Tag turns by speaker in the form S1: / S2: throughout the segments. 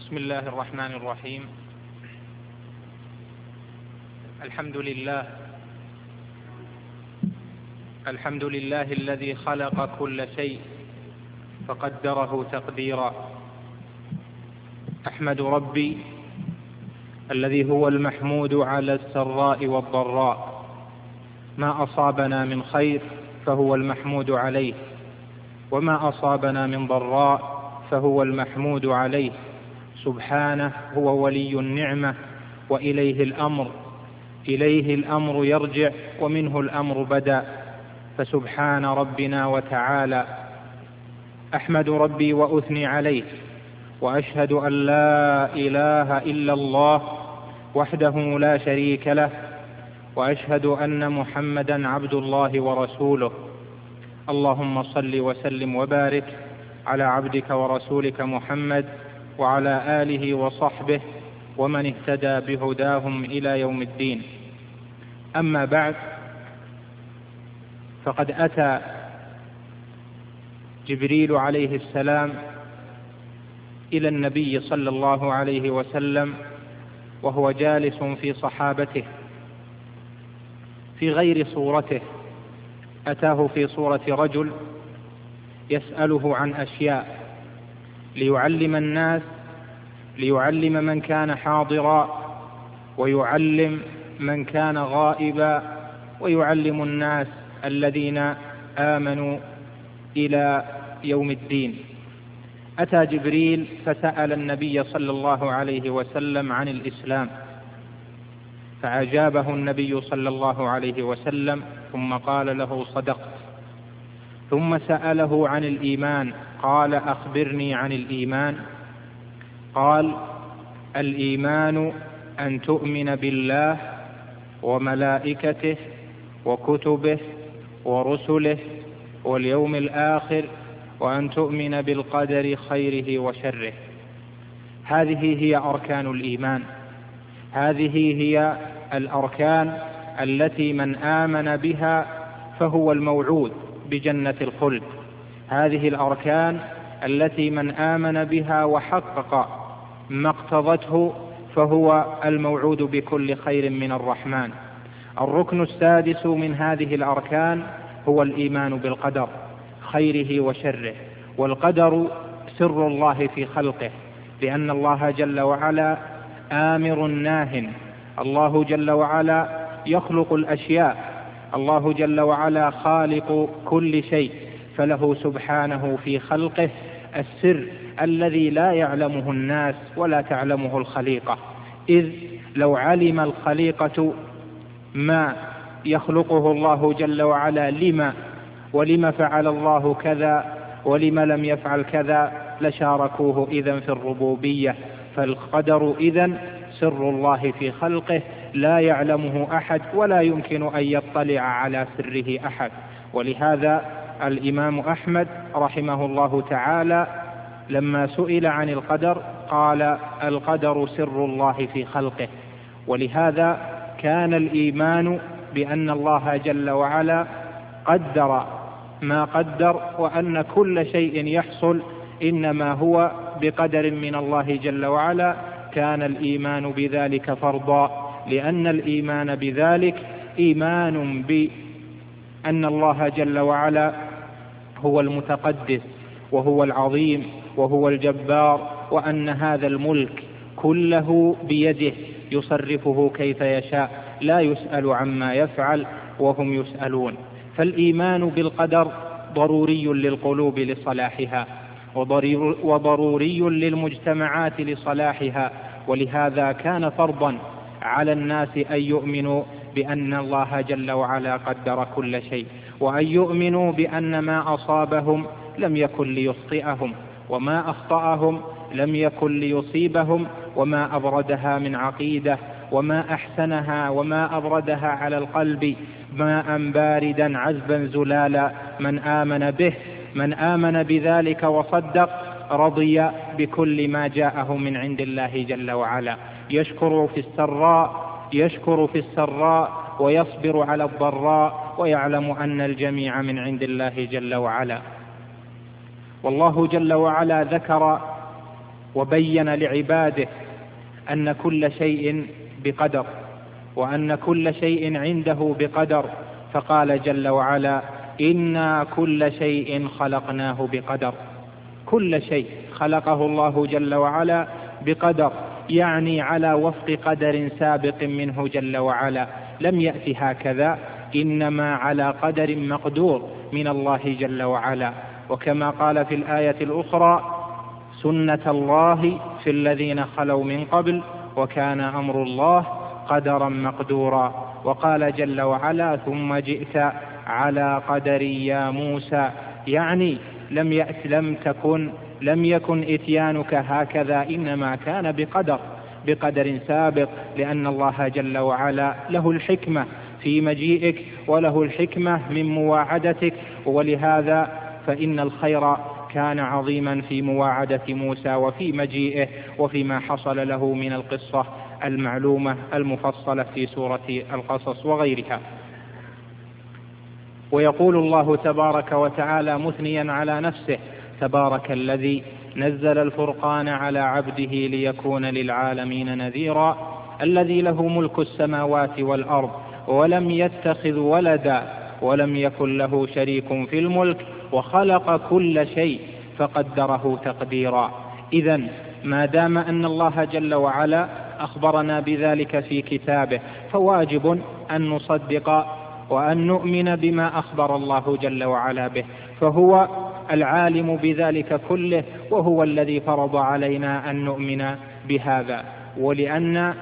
S1: بسم الله الرحمن الرحيم. الحمد لله الذي خلق كل شيء فقدره تقديرا. أحمد ربي الذي هو المحمود على السراء والضراء، ما أصابنا من خير فهو المحمود عليه، وما أصابنا من ضراء فهو المحمود عليه. سبحانه هو ولي النعمة وإليه الأمر يرجع ومنه الأمر بدأ، فسبحان ربنا وتعالى. أحمد ربي وأثني عليه، وأشهد أن لا إله إلا الله وحده لا شريك له، وأشهد أن محمدا عبد الله ورسوله. اللهم صل وسلم وبارك على عبدك ورسولك محمد وعلى آله وصحبه ومن اهتدى بهداهم إلى يوم الدين. أما بعد، فقد أتى جبريل عليه السلام إلى النبي صلى الله عليه وسلم وهو جالس في صحابته في غير صورته. أتاه في صورة رجل يسأله عن أشياء ليعلم من كان حاضرا، ويعلم من كان غائبا، ويعلم الناس الذين آمنوا إلى يوم الدين. أتى جبريل فسأل النبي صلى الله عليه وسلم عن الإسلام، فأجابه النبي صلى الله عليه وسلم، ثم قال له: صدقت. ثم سأله عن الإيمان، قال: أخبرني عن الإيمان. قال: الإيمان أن تؤمن بالله وملائكته وكتبه ورسله واليوم الآخر، وأن تؤمن بالقدر خيره وشره. هذه هي أركان الإيمان، هذه هي الأركان التي من آمن بها فهو الموعود بجنة الخلد. هذه الأركان التي من آمن بها وحقق ما اقتضته فهو الموعود بكل خير من الرحمن. الركن السادس من هذه الأركان هو الإيمان بالقدر خيره وشره. والقدر سر الله في خلقه، لأن الله جل وعلا آمر ناه. الله جل وعلا يخلق الأشياء، الله جل وعلا خالق كل شيء، فله سبحانه في خلقه السر الذي لا يعلمه الناس ولا تعلمه الخليقة. إذ لو علم الخليقة ما يخلقه الله جل وعلا ولما فعل الله كذا ولما لم يفعل كذا لشاركوه إذن في الربوبية. فالقدر إذن سر الله في خلقه لا يعلمه أحد، ولا يمكن أن يطلع على سره أحد. ولهذا الإمام أحمد رحمه الله تعالى لما سئل عن القدر قال: القدر سر الله في خلقه. ولهذا كان الإيمان بأن الله جل وعلا قدر ما قدر، وأن كل شيء يحصل إنما هو بقدر من الله جل وعلا، كان الإيمان بذلك فرضا، لأن الإيمان بذلك إيمان بأن الله جل وعلا هو المتقدس وهو العظيم وهو الجبار، وأن هذا الملك كله بيده يصرفه كيف يشاء، لا يسأل عما يفعل وهم يسألون. فالإيمان بالقدر ضروري للقلوب لصلاحها، وضروري للمجتمعات لصلاحها. ولهذا كان فرضا على الناس أن يؤمنوا بأن الله جل وعلا قدر كل شيء، وأن يؤمنوا بأن ما أصابهم لم يكن ليخطئهم، وما أخطأهم لم يكن ليصيبهم، وما أبردها من عقيدة، وما أحسنها وما أبردها على القلب ماء باردا عذبا زلالا. من آمن بذلك وصدق رضي بكل ما جاءه من عند الله جل وعلا. يشكر في السراء ويصبر على الضراء، ويعلم أن الجميع من عند الله جل وعلا. والله جل وعلا ذكر وبين لعباده أن كل شيء بقدر، وأن كل شيء عنده بقدر، فقال جل وعلا: إنا كل شيء خلقناه بقدر. كل شيء خلقه الله جل وعلا بقدر، يعني على وفق قدر سابق منه جل وعلا، لم يأتي هكذا، إنما على قدر مقدور من الله جل وعلا. وكما قال في الآية الأخرى: سنة الله في الذين خلوا من قبل وكان أمر الله قدرا مقدورا. وقال جل وعلا: ثم جئت على قدر يا موسى، يعني لم يكن إتيانك هكذا، إنما كان بقدر سابق، لأن الله جل وعلا له الحكمة في مجيئك وله الحكمة من مواعدتك، ولهذا فإن الخير كان عظيما في مواعدة موسى وفي مجيئه وفيما حصل له من القصة المعلومة المفصلة في سورة القصص وغيرها. ويقول الله تبارك وتعالى مثنيا على نفسه: تبارك الذي نزل الفرقان على عبده ليكون للعالمين نذيرا، الذي له ملك السماوات والأرض ولم يتخذ ولدا ولم يكن له شريك في الملك وخلق كل شيء فقدره تقديرا. إذن ما دام أن الله جل وعلا أخبرنا بذلك في كتابه، فواجب أن نصدق وأن نؤمن بما أخبر الله جل وعلا به، فهو العالم بذلك كله، وهو الذي فرض علينا أن نؤمن بهذا. ولأن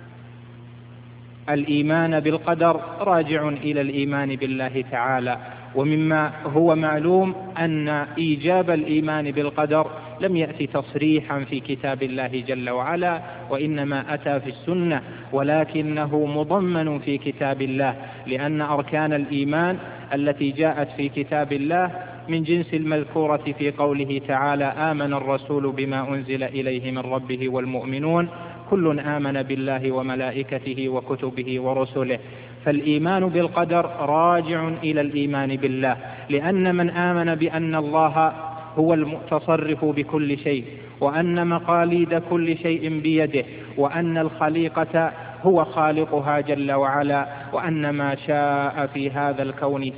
S1: الإيمان بالقدر راجع إلى الإيمان بالله تعالى، ومما هو معلوم أن إيجاب الإيمان بالقدر لم يأتي تصريحا في كتاب الله جل وعلا، وإنما أتى في السنة، ولكنه مضمن في كتاب الله، لأن أركان الإيمان التي جاءت في كتاب الله من جنس المذكورة في قوله تعالى: آمن الرسول بما أنزل إليه من ربه والمؤمنون كل آمن بالله وملائكته وكتبه ورسله. فالإيمان بالقدر راجع إلى الإيمان بالله، لأن من آمن بأن الله هو المتصرف بكل شيء، وأن مقاليد كل شيء بيده، وأن الخليقة هو خالقها جل وعلا، وأن ما شاء في هذا الكون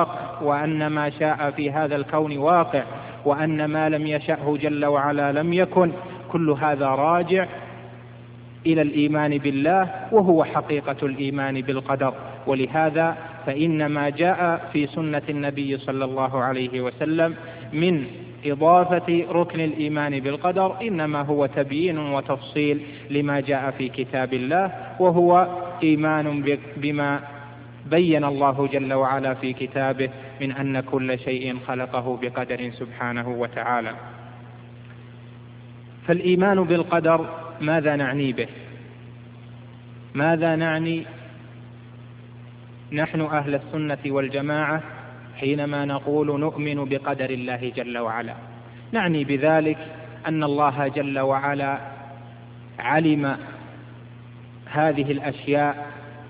S1: واقع، وأن ما لم يشأه جل وعلا لم يكن، كل هذا راجع إلى الإيمان بالله، وهو حقيقة الإيمان بالقدر. ولهذا فإن ما جاء في سنة النبي صلى الله عليه وسلم من إضافة ركن الإيمان بالقدر إنما هو تبيين وتفصيل لما جاء في كتاب الله، وهو إيمان بما بين الله جل وعلا في كتابه من أن كل شيء خلقه بقدر سبحانه وتعالى. فالإيمان بالقدر ماذا نعني به؟ ماذا نعني نحن أهل السنة والجماعة حينما نقول نؤمن بقدر الله جل وعلا؟ نعني بذلك أن الله جل وعلا علم هذه الأشياء،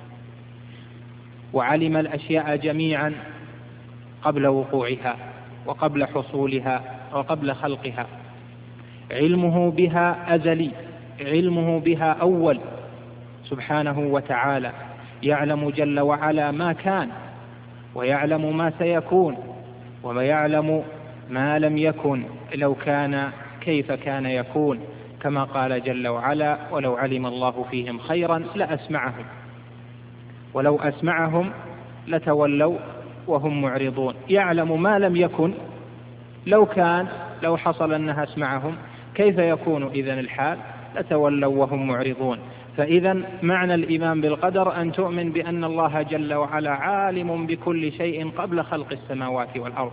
S1: وعلم الأشياء جميعا قبل وقوعها وقبل حصولها وقبل خلقها. علمه بها أزلي، علمه بها أول سبحانه وتعالى، يعلم جل وعلا ما كان، ويعلم ما سيكون، ويعلم ما لم يكن لو كان كيف كان يكون، كما قال جل وعلا: ولو علم الله فيهم خيرا لأسمعهم، ولو أسمعهم لتولوا وهم معرضون. يعلم ما لم يكن، لو حصل أنها أسمعهم كيف يكون إذن الحال؟ لتولوا وهم معرضون. فإذا معنى الإيمان بالقدر أن تؤمن بأن الله جل وعلا عالم بكل شيء قبل خلق السماوات والأرض،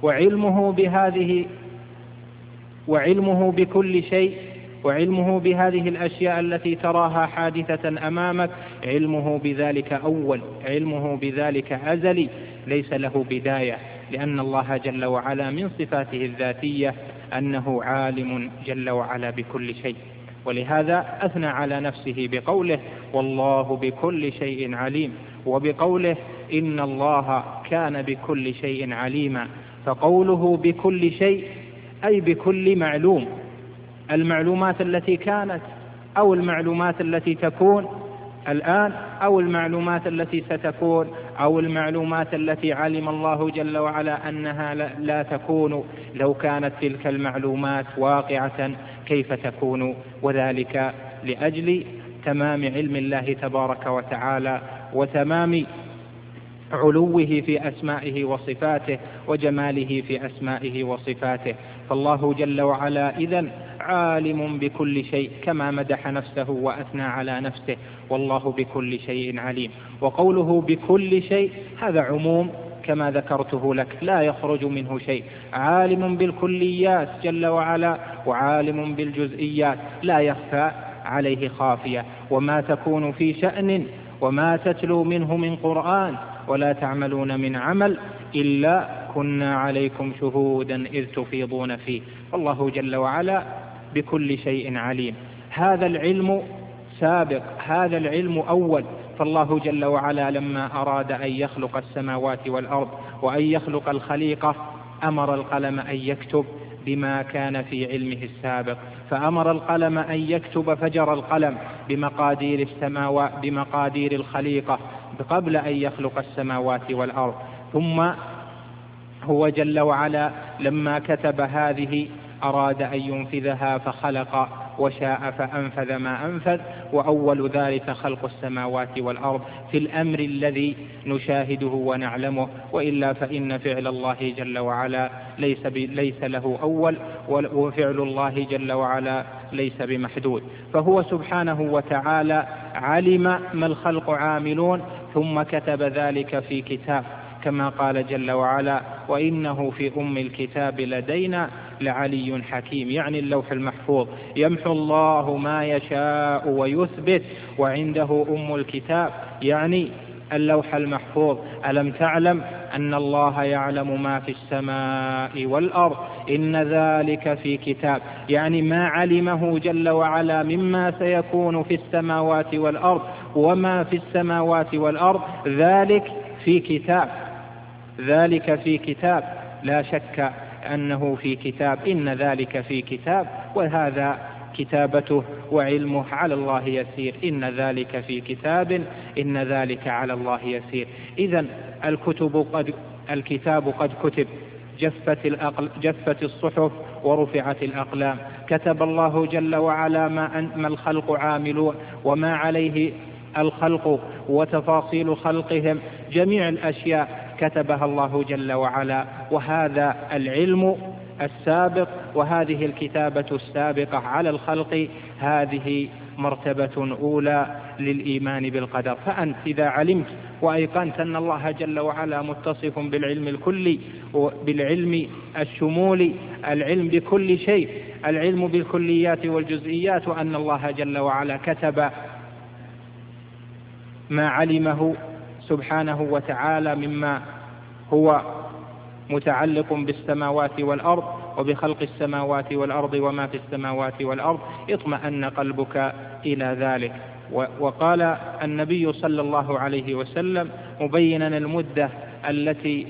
S1: وعلمه بكل شيء، وعلمه بهذه الأشياء التي تراها حادثة أمامك، علمه بذلك أول، علمه بذلك أزلي، ليس له بداية، لأن الله جل وعلا من صفاته الذاتية أنه عالم جل وعلا بكل شيء. ولهذا أثنى على نفسه بقوله: والله بكل شيء عليم، وبقوله: إن الله كان بكل شيء عليما. فقوله بكل شيء أي بكل معلوم، المعلومات التي كانت أو المعلومات التي تكون الآن أو المعلومات التي ستكون أو المعلومات التي علم الله جل وعلا أنها لا تكون؟ لو كانت تلك المعلومات واقعة كيف تكون؟ وذلك لأجل تمام علم الله تبارك وتعالى وتمام علوه في أسمائه وصفاته وجماله في أسمائه وصفاته. فالله جل وعلا إذن عالم بكل شيء كما مدح نفسه وأثنى على نفسه، والله بكل شيء عليم. وقوله بكل شيء هذا عموم كما ذكرته لك، لا يخرج منه شيء. عالم بالكليات جل وعلا وعالم بالجزئيات، لا يخفى عليه خافية. وما تكون في شأن وما تتلو منه من قرآن ولا تعملون من عمل إلا كنا عليكم شهودا إذ تفيضون فيه. والله جل وعلا بكل شيء عليم. هذا العلم سابق، هذا العلم أول. فالله جل وعلا لما أراد أن يخلق السماوات والأرض وأن يخلق الخليقة أمر القلم أن يكتب بما كان في علمه السابق، فأمر القلم أن يكتب فجر القلم بمقادير السماوات بمقادير الخليقة قبل أن يخلق السماوات والأرض. ثم هو جل وعلا لما كتب هذه أراد أن ينفذها فخلق وشاء فأنفذ ما أنفذ. وأول ذلك خلق السماوات والأرض في الأمر الذي نشاهده ونعلمه، وإلا فإن فعل الله جل وعلا ليس له أول، وفعل الله جل وعلا ليس بمحدود. فهو سبحانه وتعالى علم ما الخلق عاملون ثم كتب ذلك في كتاب، كما قال جل وعلا وإنه في أم الكتاب لدينا لعلي حكيم، يعني اللوح المحفوظ. يمحو الله ما يشاء ويثبت وعنده أم الكتاب، يعني اللوح المحفوظ. ألم تعلم أن الله يعلم ما في السماء والأرض إن ذلك في كتاب، يعني ما علمه جل وعلا مما سيكون في السماوات والأرض وما في السماوات والأرض ذلك في كتاب، ذلك في كتاب، لا شك أنه في كتاب، إن ذلك في كتاب. وهذا كتابته وعلمه على الله يسير، إن ذلك في كتاب إن ذلك على الله يسير. إذن الكتاب قد كتب، جفت الصحف ورفعت الأقلام. كتب الله جل وعلا ما الخلق عاملون وما عليه الخلق وتفاصيل خلقهم، جميع الأشياء كتبها الله جل وعلا. وهذا العلم السابق وهذه الكتابة السابقة على الخلق هذه مرتبة أولى للإيمان بالقدر. فأنت إذا علمت وأيقنت أن الله جل وعلا متصف بالعلم الكلي وبالعلم الشمولي، العلم بكل شيء، العلم بالكليات والجزئيات، وأن الله جل وعلا كتب ما علمه سبحانه وتعالى مما هو متعلق بالسماوات والأرض وبخلق السماوات والأرض وما في السماوات والأرض، اطمأن قلبك إلى ذلك. وقال النبي صلى الله عليه وسلم مبينا المدة التي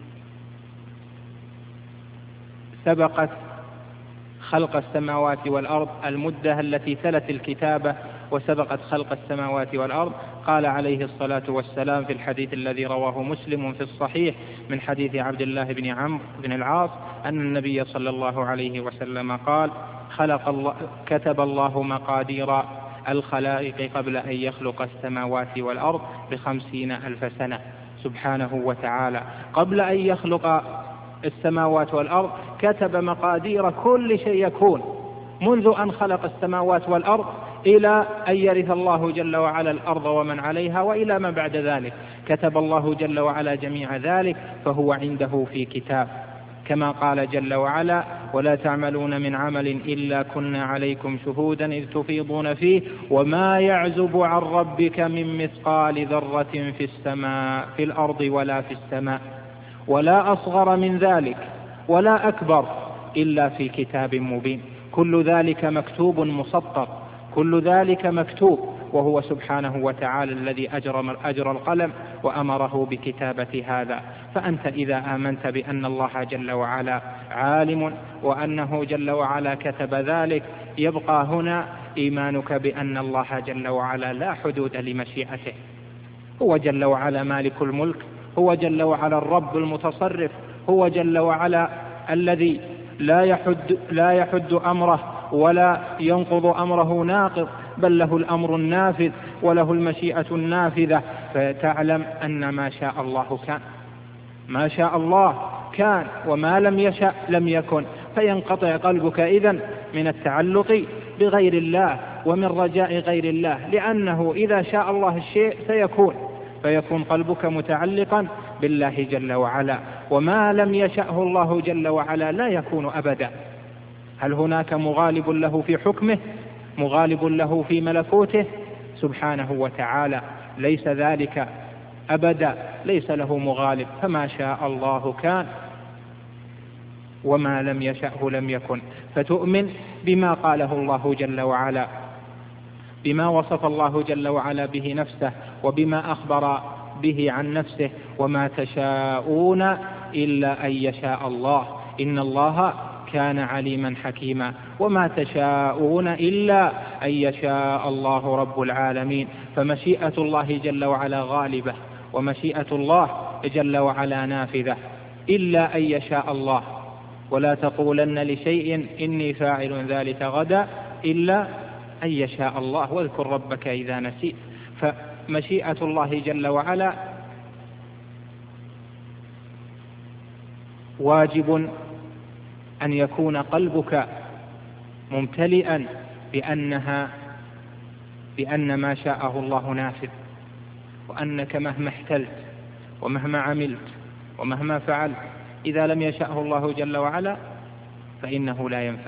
S1: سبقت خلق السماوات والأرض، المدة التي تلت الكتابة وسبقت خلق السماوات والأرض، قال عليه الصلاة والسلام في الحديث الذي رواه مسلم في الصحيح من حديث عبد الله بن عمرو بن العاص أن النبي صلى الله عليه وسلم قال كتب الله مقادير الخلائق قبل أن يخلق السماوات والأرض ب50,000 سنة سبحانه وتعالى. قبل أن يخلق السماوات والأرض كتب مقادير كل شيء يكون منذ أن خلق السماوات والأرض إلى أن يرث الله جل وعلا الأرض ومن عليها وإلى ما بعد ذلك، كتب الله جل وعلا جميع ذلك، فهو عنده في كتاب، كما قال جل وعلا ولا تعملون من عمل إلا كنا عليكم شهودا إذ تفيضون فيه وما يعزب عن ربك من مثقال ذرة في الأرض ولا في السماء ولا أصغر من ذلك ولا أكبر إلا في كتاب مبين. كل ذلك مكتوب مسطر، كل ذلك مكتوب. وهو سبحانه وتعالى الذي أجرى القلم وأمره بكتابة هذا. فأنت إذا آمنت بأن الله جل وعلا عالم وأنه جل وعلا كتب ذلك، يبقى هنا إيمانك بأن الله جل وعلا لا حدود لمشيئته. هو جل وعلا مالك الملك، هو جل وعلا الرب المتصرف، هو جل وعلا الذي لا يحد أمره ولا ينقض أمره ناقض، بل له الأمر النافذ وله المشيئة النافذة. فتعلم أن ما شاء الله كان، ما شاء الله كان، وما لم يشأ لم يكن. فينقطع قلبك إذن من التعلق بغير الله ومن رجاء غير الله، لأنه إذا شاء الله الشيء فيكون قلبك متعلقا بالله جل وعلا، وما لم يشأه الله جل وعلا لا يكون أبدا. هل هناك مغالب له في حكمه، مغالب له في ملكوته؟ سبحانه وتعالى ليس ذلك أبدا، ليس له مغالب. فما شاء الله كان وما لم يشأه لم يكن. فتؤمن بما قاله الله جل وعلا، بما وصف الله جل وعلا به نفسه وبما أخبر به عن نفسه: وما تشاءون إلا أن يشاء الله إن الله كان عليما حكيما. وما تشاءون إلا أن يشاء الله رب العالمين. فمشيئة الله جل وعلا غالبة، ومشيئة الله جل وعلا نافذة إلا أن يشاء الله. ولا تقولن لشيء إني فاعل ذلك غدا إلا أن يشاء الله، واذكر ربك إذا نسيت. فمشيئة الله جل وعلا واجب أن يكون قلبك ممتلئا بأن ما شاءه الله نافذ، وأنك مهما احتلت ومهما عملت ومهما فعلت إذا لم يشأه الله جل وعلا فإنه لا ينفع.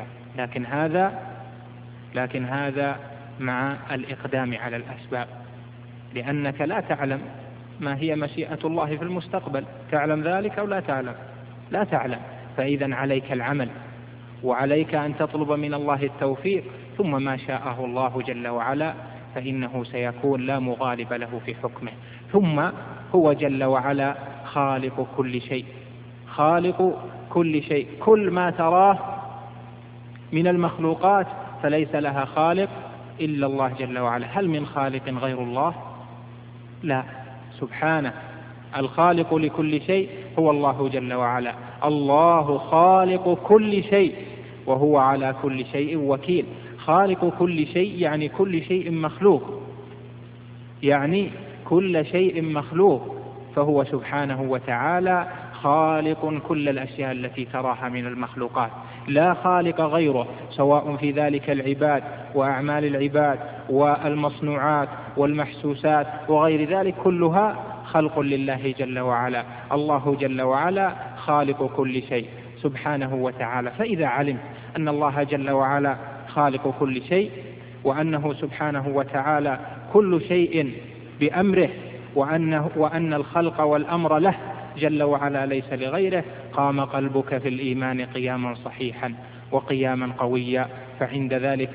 S1: لكن هذا مع الإقدام على الأسباب، لأنك لا تعلم ما هي مشيئة الله في المستقبل. تعلم ذلك أو لا تعلم؟ لا تعلم. فإذا عليك العمل، وعليك أن تطلب من الله التوفيق، ثم ما شاءه الله جل وعلا فإنه سيكون، لا مغالب له في حكمه. ثم هو جل وعلا خالق كل شيء، خالق كل شيء. كل ما تراه من المخلوقات فليس لها خالق إلا الله جل وعلا. هل من خالق غير الله؟ لا، سبحانه. الخالق لكل شيء هو الله جل وعلا. الله خالق كل شيء وهو على كل شيء وكيل. خالق كل شيء يعني كل شيء مخلوق، يعني كل شيء مخلوق. فهو سبحانه وتعالى خالق كل الأشياء التي تراها من المخلوقات، لا خالق غيره، سواء في ذلك العباد وأعمال العباد والمصنوعات والمحسوسات وغير ذلك، كلها خلق لله جل وعلا. الله جل وعلا خالق كل شيء سبحانه وتعالى. فإذا علمت أن الله جل وعلا خالق كل شيء، وأنه سبحانه وتعالى كل شيء بأمره، وأن الخلق والأمر له جل وعلا ليس لغيره، قام قلبك في الإيمان قياما صحيحا وقياما قويا. فعند ذلك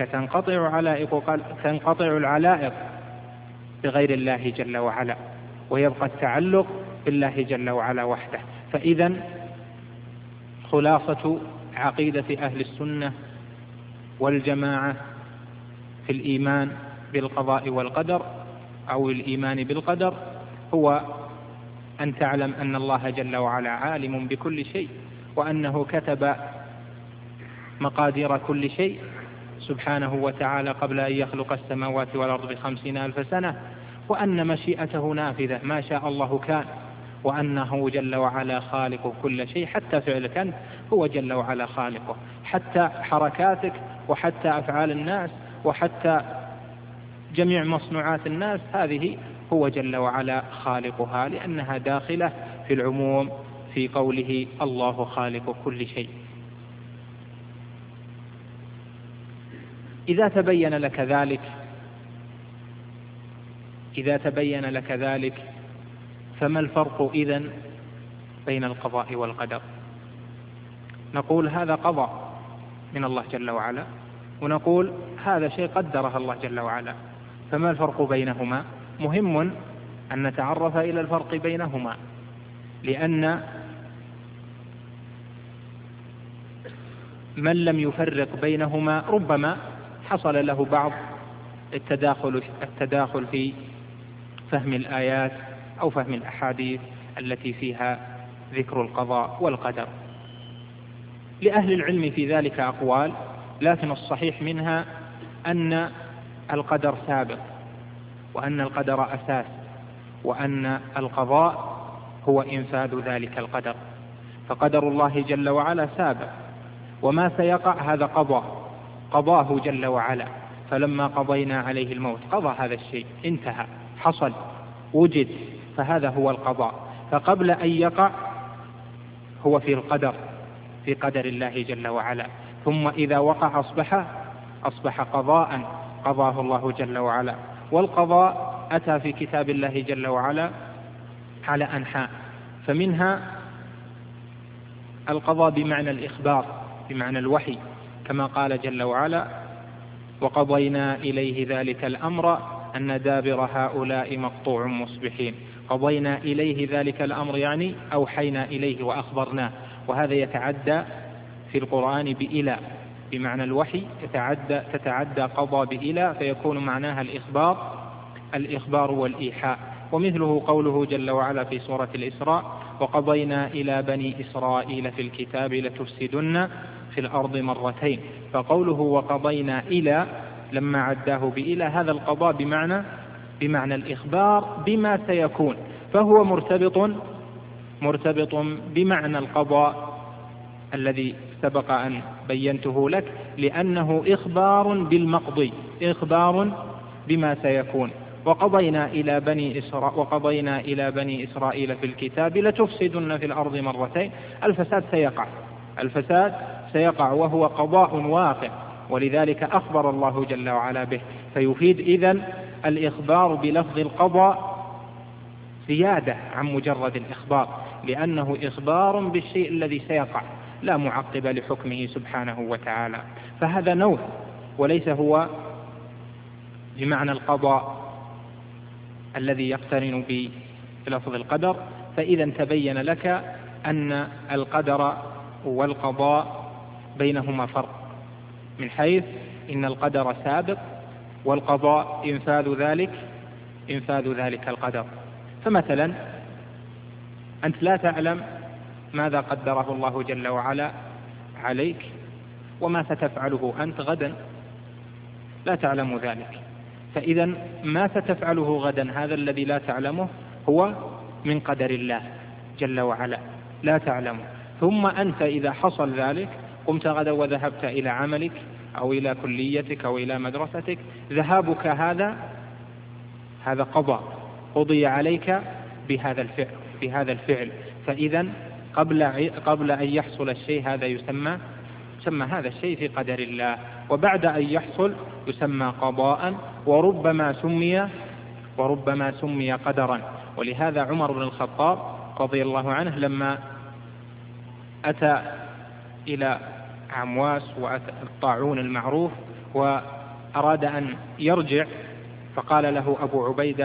S1: تنقطع العلائق بغير الله جل وعلا، ويبقى التعلق بالله جل وعلا وحده. فإذا خلاصة عقيدة أهل السنة والجماعة في الإيمان بالقضاء والقدر أو الإيمان بالقدر هو أن تعلم أن الله جل وعلا عالم بكل شيء، وأنه كتب مقادير كل شيء سبحانه وتعالى قبل أن يخلق السماوات والأرض ب50,000 سنة، وأن مشيئته نافذة، ما شاء الله كان، وأنه جل وعلا خالق كل شيء. حتى فعلك أنت هو جل وعلا خالقه، حتى حركاتك وحتى أفعال الناس وحتى جميع مصنوعات الناس هذه هو جل وعلا خالقها، لأنها داخلة في العموم في قوله الله خالق كل شيء. إذا تبين لك ذلك فما الفرق إذن بين القضاء والقدر؟ نقول هذا قضاء من الله جل وعلا، ونقول هذا شيء قدره الله جل وعلا. فما الفرق بينهما؟ مهم أن نتعرف إلى الفرق بينهما، لأن من لم يفرق بينهما ربما حصل له بعض التداخل في فهم الآيات أو فهم الأحاديث التي فيها ذكر القضاء والقدر. لأهل العلم في ذلك أقوال، لكن الصحيح منها أن القدر سابق، وأن القدر أساس، وأن القضاء هو إنفاذ ذلك القدر. فقدر الله جل وعلا سابق، وما سيقع هذا قضاه جل وعلا. فلما قضينا عليه الموت قضى هذا الشيء، انتهى، حصل، وجد، فهذا هو القضاء. فقبل أن يقع هو في القدر، في قدر الله جل وعلا، ثم إذا وقع أصبح قضاء قضاه الله جل وعلا. والقضاء أتى في كتاب الله جل وعلا على أنحاء، فمنها القضاء بمعنى الإخبار، بمعنى الوحي، كما قال جل وعلا: وقضينا إليه ذلك الأمر أن دابر هؤلاء مقطوع مصبحين. قضينا إليه ذلك الأمر يعني أوحينا إليه وأخبرناه، وهذا يتعدى في القرآن بإلى، بمعنى الوحي، تتعدى قضى بإلى، فيكون معناها الإخبار والإيحاء. ومثله قوله جل وعلا في سورة الإسراء: وقضينا إلى بني إسرائيل في الكتاب لتفسدن في الأرض مرتين. فقوله وقضينا إلى لما عداه بإلى، هذا القضاء بمعنى الإخبار بما سيكون، فهو مرتبط بمعنى القضاء الذي سبق أن بينته لك، لأنه إخبار بالمقضي، إخبار بما سيكون. وقضينا إلى بني إسرائيل في الكتاب لتفسدن في الأرض مرتين. الفساد سيقع وهو قضاء واقع، ولذلك أخبر الله جل وعلا به. فيفيد إذن الإخبار بلفظ القضاء زيادة عن مجرد الإخبار، لأنه إخبار بالشيء الذي سيقع، لا معقب لحكمه سبحانه وتعالى. فهذا نوع، وليس هو بمعنى القضاء الذي يقترن بلفظ القدر. فإذا تبين لك أن القدر والقضاء بينهما فرق، من حيث إن القدر سابق، والقضاء إنفاذ ذلك القدر. فمثلا أنت لا تعلم ماذا قدره الله جل وعلا عليك وما ستفعله أنت غدا، لا تعلم ذلك. فإذا ما ستفعله غدا هذا الذي لا تعلمه هو من قدر الله جل وعلا، لا تعلمه. ثم أنت إذا حصل ذلك، قمت غدا وذهبت إلى عملك أو إلى كليتك أو إلى مدرستك، ذهابك هذا قضاء، قضي عليك بهذا الفعل. فإذا قبل أن يحصل الشيء هذا يسمى هذا الشيء في قدر الله، وبعد أن يحصل يسمى قضاء، وربما سمي قدرا. ولهذا عمر بن الخطاب رضي الله عنه لما أتى إلى عمواس وأتى الطاعون المعروف وأراد أن يرجع، فقال له أبو عبيدة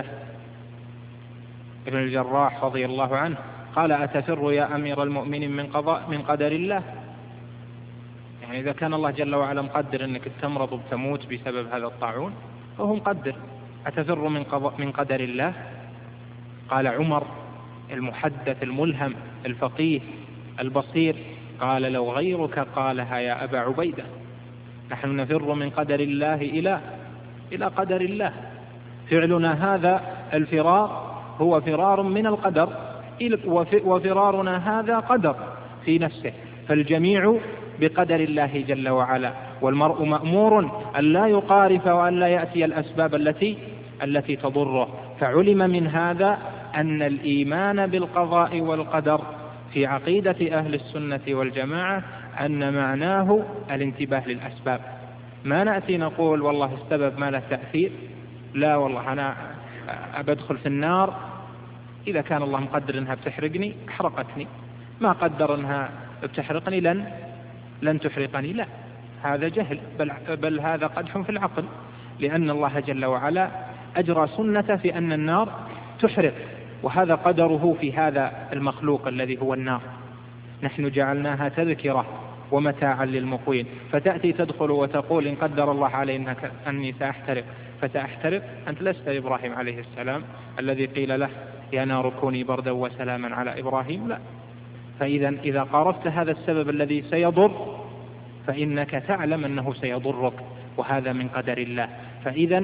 S1: بن الجراح رضي الله عنه، قال: أتفر يا أمير المؤمنين من قدر الله؟ يعني إذا كان الله جل وعلا مقدر أنك تمرض وتموت بسبب هذا الطاعون، فهو مقدر، أتفر من قدر الله؟ قال عمر المحدث الملهم الفقيه البصير، قال: لو غيرك قالها يا أبا عبيدة، نحن نفر من قدر الله إلى قدر الله. فعلنا هذا الفرار هو فرار من القدر، وفرارنا هذا قدر في نفسه، فالجميع بقدر الله جل وعلا. والمرء مأمور أن لا يقارف وأن لا يأتي الأسباب التي تضره. فعلم من هذا أن الإيمان بالقضاء والقدر في عقيدة أهل السنة والجماعة أن معناه الانتباه للأسباب. ما نأتي نقول والله السبب ما له تأثير، لا والله أنا أدخل في النار، إذا كان الله مقدر أنها بتحرقني أحرقتني، ما قدر أنها بتحرقني لن تحرقني. لا، هذا جهل، بل هذا قدح في العقل، لأن الله جل وعلا أجرى سنة في أن النار تحرق، وهذا قدره في هذا المخلوق الذي هو النار. نحن جعلناها تذكرة ومتاعا للمقوين، فتأتي تدخل وتقول إن قدر الله علي أني سأحترق فسأحترق. أنت لست إبراهيم عليه السلام الذي قيل له يا نار كوني بردا وسلاما على إبراهيم، لا. إذا قارفت هذا السبب الذي سيضر فإنك تعلم أنه سيضرك، وهذا من قدر الله. فإذا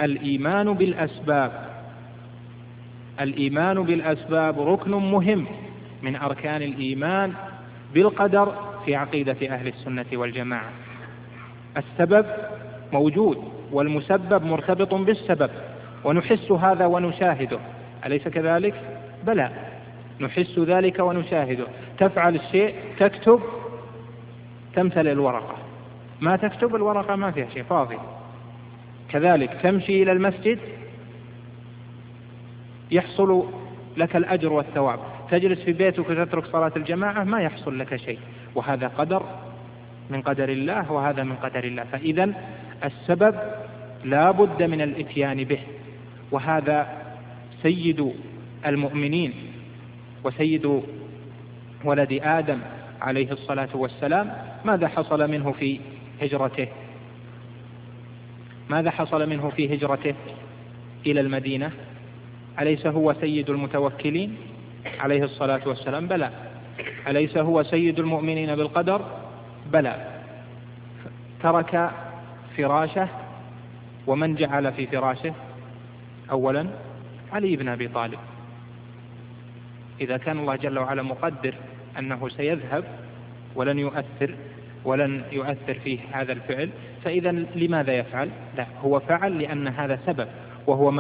S1: الإيمان بالأسباب ركن مهم من أركان الإيمان بالقدر في عقيدة أهل السنة والجماعة. السبب موجود والمسبب مرتبط بالسبب، ونحس هذا ونشاهده، أليس كذلك؟ بلى، نحس ذلك ونشاهده. تفعل الشيء، تكتب، تمتلئ الورقة، ما تكتب الورقة ما فيها شيء، فاضي. كذلك تمشي إلى المسجد يحصل لك الأجر والثواب، تجلس في بيتك وتترك صلاة الجماعة ما يحصل لك شيء، وهذا قدر من قدر الله، وهذا من قدر الله. فإذا السبب لا بد من الإتيان به، وهذا سيد المؤمنين وسيد ولد آدم عليه الصلاة والسلام. ماذا حصل منه في هجرته؟ ماذا حصل منه في هجرته إلى المدينة؟ أليس هو سيد المتوكلين عليه الصلاة والسلام؟ بلى. أليس هو سيد المؤمنين بالقدر؟ بلى. ترك فراشه، ومن جعل في فراشه؟ أولا علي بن أبي طالب. إذا كان الله جل وعلا مقدر أنه سيذهب ولن يؤثر فيه هذا الفعل، فإذا لماذا يفعل؟ لا، هو فعل لأن هذا سبب، وهو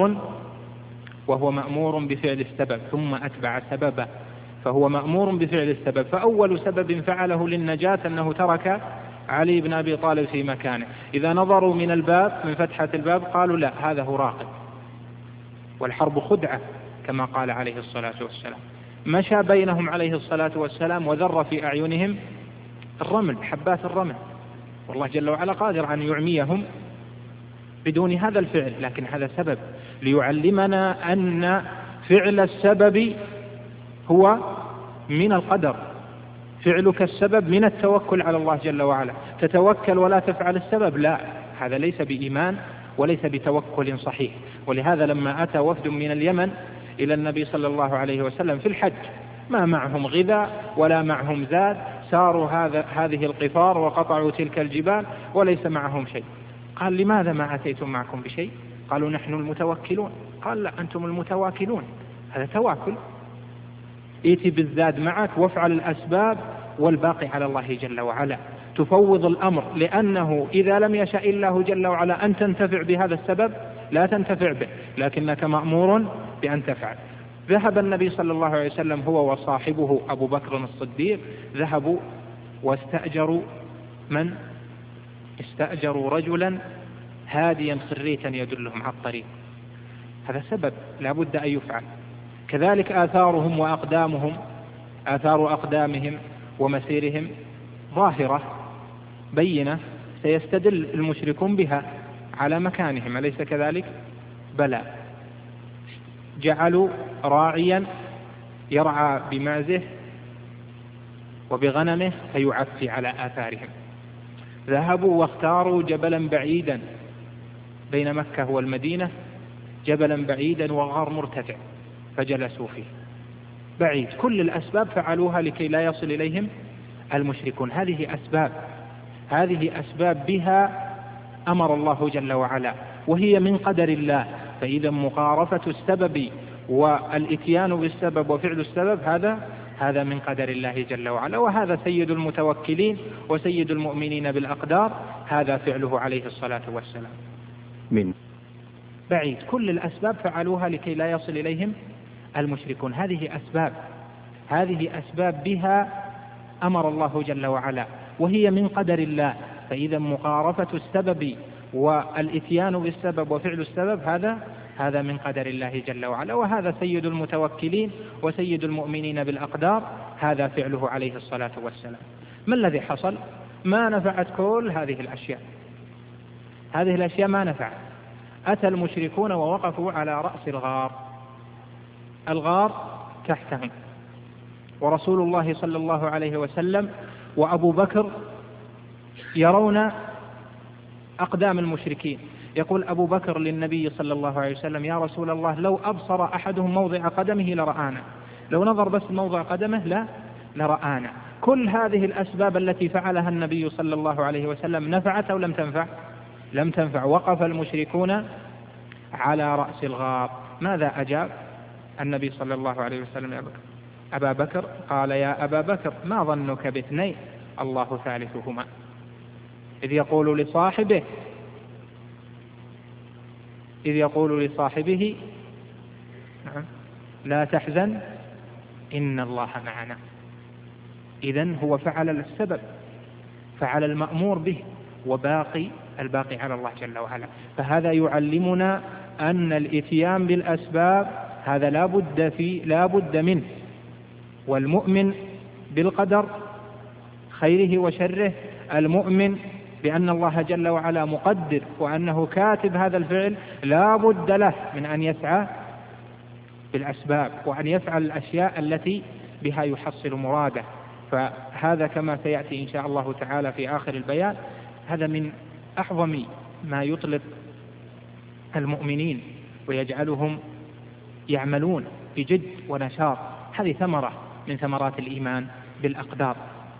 S1: مأمور بفعل السبب ثم أتبع سببه، فهو مأمور بفعل السبب. فأول سبب فعله للنجاة أنه ترك علي بن أبي طالب في مكانه. إذا نظروا من الباب، من فتحة الباب، قالوا لا، هذا هو راقب، والحرب خدعة كما قال عليه الصلاة والسلام. مشى بينهم عليه الصلاة والسلام وذر في أعينهم الرمل، حبات الرمل، والله جل وعلا قادر أن يعميهم بدون هذا الفعل، لكن هذا سبب ليعلمنا أن فعل السبب هو من القدر. فعلك السبب من التوكل على الله جل وعلا. تتوكل ولا تفعل السبب، لا، هذا ليس بإيمان وليس بتوكل صحيح. ولهذا لما أتى وفد من اليمن إلى النبي صلى الله عليه وسلم في الحج، ما معهم غذاء ولا معهم زاد، ساروا هذه القفار وقطعوا تلك الجبال وليس معهم شيء. قال لماذا ما أتيتم معكم بشيء؟ قالوا نحن المتوكلون. قال لا، أنتم المتواكلون، هذا تواكل. ائتي بالزاد معك وافعل الأسباب والباقي على الله جل وعلا. تفوض الأمر، لأنه إذا لم يشاء الله جل وعلا أن تنتفع بهذا السبب لا تنتفع به، لكنك مأمور بأن تفعل. ذهب النبي صلى الله عليه وسلم هو وصاحبه أبو بكر الصديق، ذهبوا واستأجروا استأجروا رجلا هاديا خريتا يدلهم على الطريق. هذا سبب لا بد أن يفعل. كذلك آثارهم وأقدامهم، آثار أقدامهم ومسيرهم ظاهرة بينة، سيستدل المشركون بها على مكانهم، أليس كذلك؟ بلى. جعلوا راعيا يرعى بمعزه وبغنمه فيعفي على آثارهم. ذهبوا واختاروا جبلا بعيدا بين مكة والمدينة، جبلا بعيدا وغار مرتفع، فجلسوا فيه بعيد. كل الأسباب فعلوها لكي لا يصل إليهم المشركون. هذه أسباب بها أمر الله جل وعلا، وهي من قدر الله. فإذا مقارفة السبب والإتيان بالسبب وفعل السبب هذا من قدر الله جل وعلا، وهذا سيد المتوكلين وسيد المؤمنين بالأقدار، هذا فعله عليه الصلاة والسلام. من بعيد كل الأسباب فعلوها لكي لا يصل إليهم المشركون. هذه أسباب بها أمر الله جل وعلا، وهي من قدر الله. فإذا مقارفة السبب والإتيان بالسبب وفعل السبب هذا من قدر الله جل وعلا، وهذا سيد المتوكلين وسيد المؤمنين بالأقدار، هذا فعله عليه الصلاة والسلام. ما الذي حصل؟ ما نفعت كل هذه الأشياء ما نفعت. أتى المشركون ووقفوا على رأس الغار تحتهم، ورسول الله صلى الله عليه وسلم وأبو بكر يرون أقدام المشركين. يقول أبو بكر للنبي صلى الله عليه وسلم: يا رسول الله، لو أبصر أحدهم موضع قدمه لرآنا، لو نظر بس موضع قدمه لرآنا. كل هذه الأسباب التي فعلها النبي صلى الله عليه وسلم نفعت أو لم تنفع؟ لم تنفع. وقف المشركون على رأس الغار. ماذا أجاب النبي صلى الله عليه وسلم أبا بكر؟ قال: يا أبا بكر، ما ظنك باثنين الله ثالثهما، إذ يقول لصاحبه لا تحزن إن الله معنا. إذن هو فعل السبب، فعل المأمور به، الباقي على الله جل وعلا. فهذا يعلمنا أن الإتيان بالأسباب هذا لا بد منه. والمؤمن بالقدر خيره وشره، المؤمن بأن الله جل وعلا مقدر وأنه كاتب هذا الفعل، لا بد له من أن يسعى بالأسباب وأن يفعل الأشياء التي بها يحصل مراده. فهذا كما سيأتي إن شاء الله تعالى في آخر البيان، هذا من أعظم ما يطلق المؤمنين ويجعلهم يعملون بجد ونشاط. هذه ثمرة من ثمرات الإيمان بالأقدار.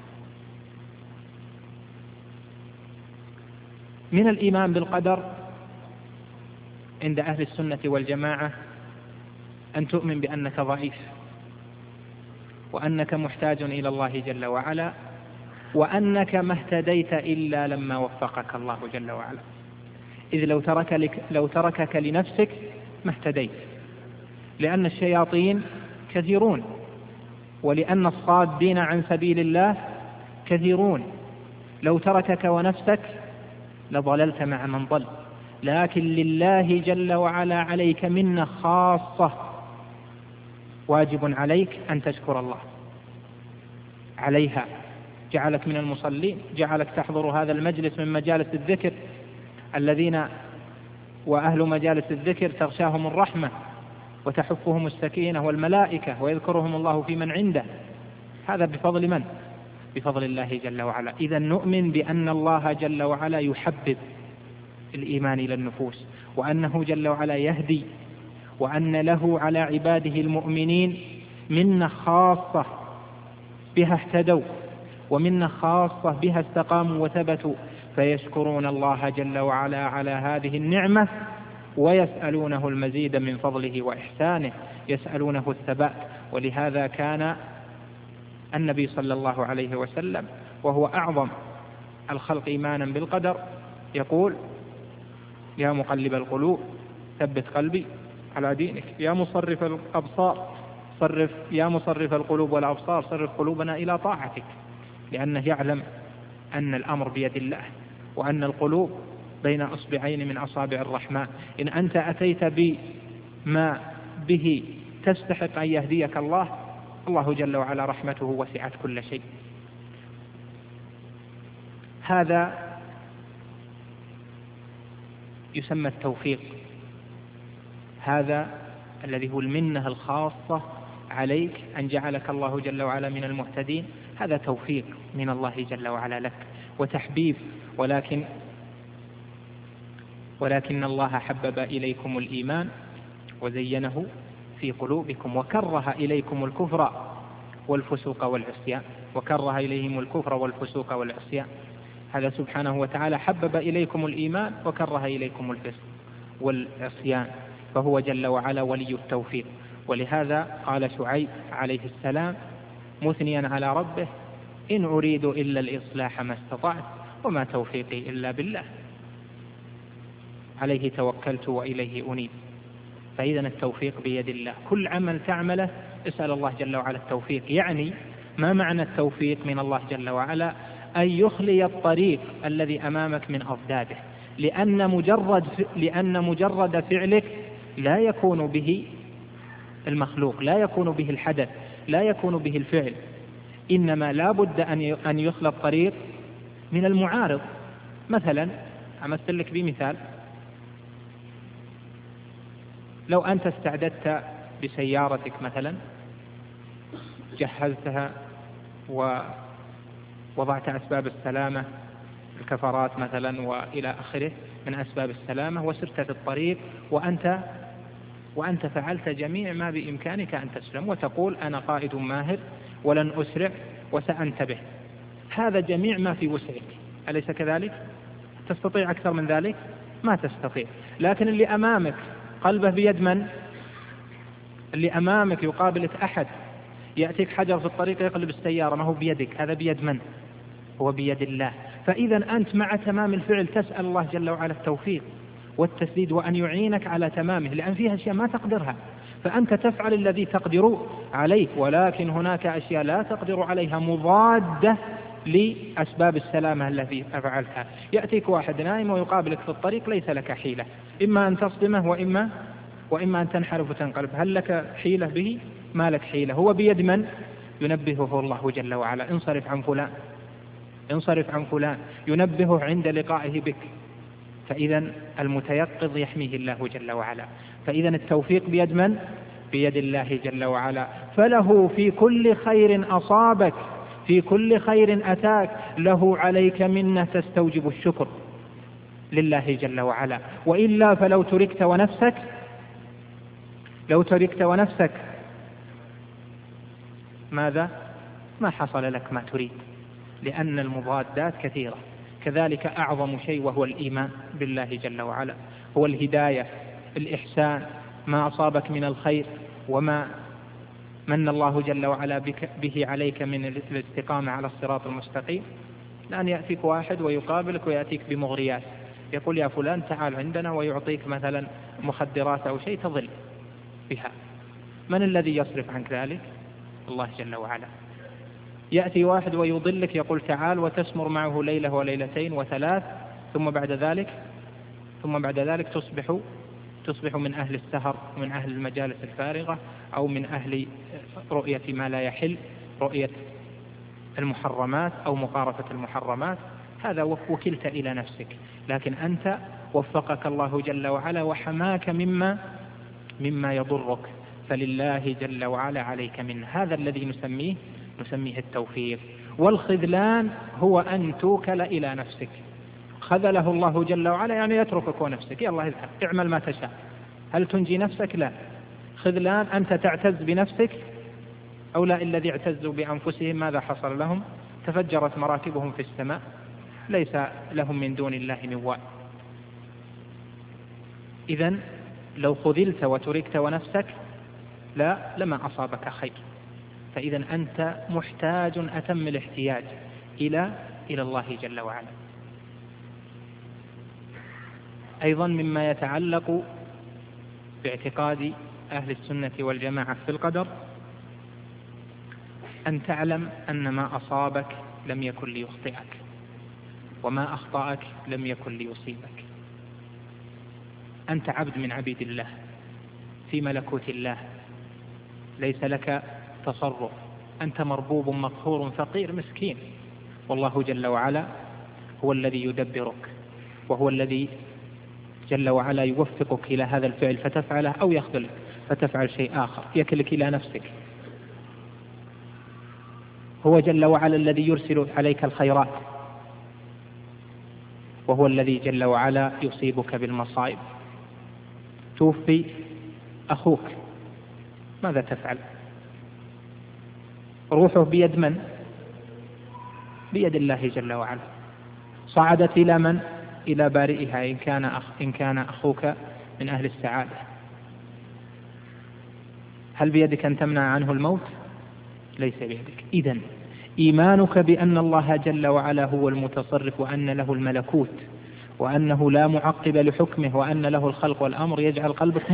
S1: من الإيمان بالقدر عند أهل السنة والجماعة أن تؤمن بأنك ضعيف، وأنك محتاج إلى الله جل وعلا، وأنك ما اهتديت إلا لما وفقك الله جل وعلا. إذ لو تركك لنفسك ما اهتديت، لأن الشياطين كثيرون، ولأن الصادين عن سبيل الله كثيرون. لو تركك ونفسك لضللت مع من ضل. لكن لله جل وعلا عليك منة خاصة، واجب عليك أن تشكر الله عليها. جعلك من المصلين، جعلك تحضر هذا المجلس من مجالس الذكر، الذين وأهل مجالس الذكر تغشاهم الرحمة وتحفهم السكينة والملائكة ويذكرهم الله في من عنده. هذا بفضل من؟ بفضل الله جل وعلا. إذا نؤمن بأن الله جل وعلا يحبب الإيمان إلى النفوس، وأنه جل وعلا يهدي، وأن له على عباده المؤمنين منة خاصة بها اهتدوا، ومنة خاصة بها استقاموا وثبتوا، فيشكرون الله جل وعلا على هذه النعمة ويسألونه المزيد من فضله وإحسانه، يسألونه الثبات. ولهذا كان النبي صلى الله عليه وسلم وهو أعظم الخلق إيمانا بالقدر يقول: يا مقلب القلوب ثبت قلبي على دينك، يا مصرف القلوب والأبصار صرف قلوبنا إلى طاعتك. لأنه يعلم أن الأمر بيد الله، وأن القلوب بين أصبعين من أصابع الرحمن. إن أنت أتيت بما به تستحق أن يهديك الله جل وعلا رحمته وسعت كل شيء. هذا يسمى التوفيق، هذا الذي هو المنة الخاصة عليك أن جعلك الله جل وعلا من المهتدين. هذا توفيق من الله جل وعلا لك وتحبيب. ولكن الله حبب إليكم الإيمان وزينه في قلوبكم وكره إليكم الكفر والفسوق والعصيان. هذا سبحانه وتعالى حبب إليكم الإيمان وكره إليكم الفسق والعصيان، فهو جل وعلا ولي التوفيق. ولهذا قال شعيب عليه السلام مثنيا على ربه: إن أريد إلا الإصلاح ما استطعت وما توفيقي إلا بالله، عليه توكلت وإليه أنيب. فإذا التوفيق بيد الله، كل عمل تعمله اسأل الله جل وعلا التوفيق. يعني ما معنى التوفيق من الله جل وعلا؟ أن يخلي الطريق الذي أمامك من أضداده، لأن مجرد فعلك لا يكون به المخلوق، لا يكون به الحدث، لا يكون به الفعل، إنما لا بد أن يخلى الطريق من المعارض. مثلا أمثل لك بمثال: لو أنت استعددت بسيارتك مثلا، جهزتها ووضعت أسباب السلامة، الكفرات مثلا وإلى آخره من أسباب السلامة، وسرت في الطريق وأنت فعلت جميع ما بإمكانك أن تسلم، وتقول أنا قائد ماهر ولن أسرع وسأنتبه، هذا جميع ما في وسعك، أليس كذلك؟ تستطيع أكثر من ذلك؟ ما تستطيع. لكن اللي أمامك قلبه بيد من؟ اللي أمامك يقابلك أحد، يأتيك حجر في الطريق يقلب السيارة، ما هو بيدك، هذا بيد من؟ هو بيد الله. فإذا أنت مع تمام الفعل تسأل الله جل وعلا التوفيق والتسديد وأن يعينك على تمامه، لأن فيها أشياء ما تقدرها، فأنت تفعل الذي تقدر عليه، ولكن هناك أشياء لا تقدر عليها مضادة لأسباب السلامة التي أفعلتها. يأتيك واحد نائم ويقابلك في الطريق، ليس لك حيلة، إما أن تصدمه وإما أن تنحرف وتنقلب، هل لك حيلة به؟ ما لك حيلة. هو بيد من؟ ينبهه الله جل وعلا، انصرف عن فلان، انصرف عن فلان، ينبهه عند لقائه بك. فإذا المتيقظ يحميه الله جل وعلا. فإذا التوفيق بيد من؟ بيد الله جل وعلا. فله في كل خير أصابك، في كل خير أتاك، له عليك منة تستوجب الشكر لله جل وعلا. وإلا فلو تركت ونفسك ماذا؟ ما حصل لك ما تريد، لأن المضادات كثيرة. كذلك أعظم شيء وهو الإيمان بالله جل وعلا، هو الهداية، الإحسان، ما أصابك من الخير وما من الله جل وعلا به عليك من الاستقامة على الصراط المستقيم. لأن يأتيك واحد ويقابلك ويأتيك بمغريات، يقول يا فلان تعال عندنا، ويعطيك مثلا مخدرات أو شيء تضل بها، من الذي يصرف عنك ذلك؟ الله جل وعلا. يأتي واحد ويضلك، يقول تعال، وتسمر معه ليلة وليلتين وثلاث، ثم بعد ذلك تصبح من أهل السهر ومن أهل المجالس الفارغة، أو من أهل رؤية ما لا يحل، رؤية المحرمات أو مقارفة المحرمات. هذا وكلت إلى نفسك، لكن أنت وفقك الله جل وعلا وحماك مما يضرك، فلله جل وعلا عليك منه. هذا الذي نسميه التوفيق. والخذلان هو أن توكل إلى نفسك، خذله الله جل وعلا يعني يتركك ونفسك، يا الله اذهب اعمل ما تشاء. هل تنجي نفسك؟ لا. خذلان أنت تعتز بنفسك. أولئك الذي اعتزوا بأنفسهم ماذا حصل لهم؟ تفجرت مراكبهم في السماء، ليس لهم من دون الله من وال. إذن لو خذلت وتركت ونفسك لما أصابك خير. فإذا أنت محتاج أتم الاحتياج إلى الله جل وعلا. أيضا مما يتعلق باعتقاد أهل السنة والجماعة في القدر أن تعلم أن ما أصابك لم يكن ليخطئك، وما أخطأك لم يكن ليصيبك. أنت عبد من عبيد الله في ملكوت الله، ليس لك تصرف، أنت مربوب مقهور فقير مسكين، والله جل وعلا هو الذي يدبرك، وهو الذي جل وعلا يوفقك إلى هذا الفعل فتفعله، أو يخذلك فتفعل شيء آخر يكلك إلى نفسك. هو جل وعلا الذي يرسل عليك الخيرات، وهو الذي جل وعلا يصيبك بالمصائب. توفي أخوك ماذا تفعل؟ روحه بيد من؟ بيد الله جل وعلا. صعدت إلى من؟ إلى بارئها إن كان أخوك من أهل السعادة. هل بيدك أن تمنع عنه الموت؟ ليس بيدك. إذن إيمانك بأن الله جل وعلا هو المتصرف، وأن له الملكوت، وأنه لا معقب لحكمه، وأن له الخلق والأمر، يجعل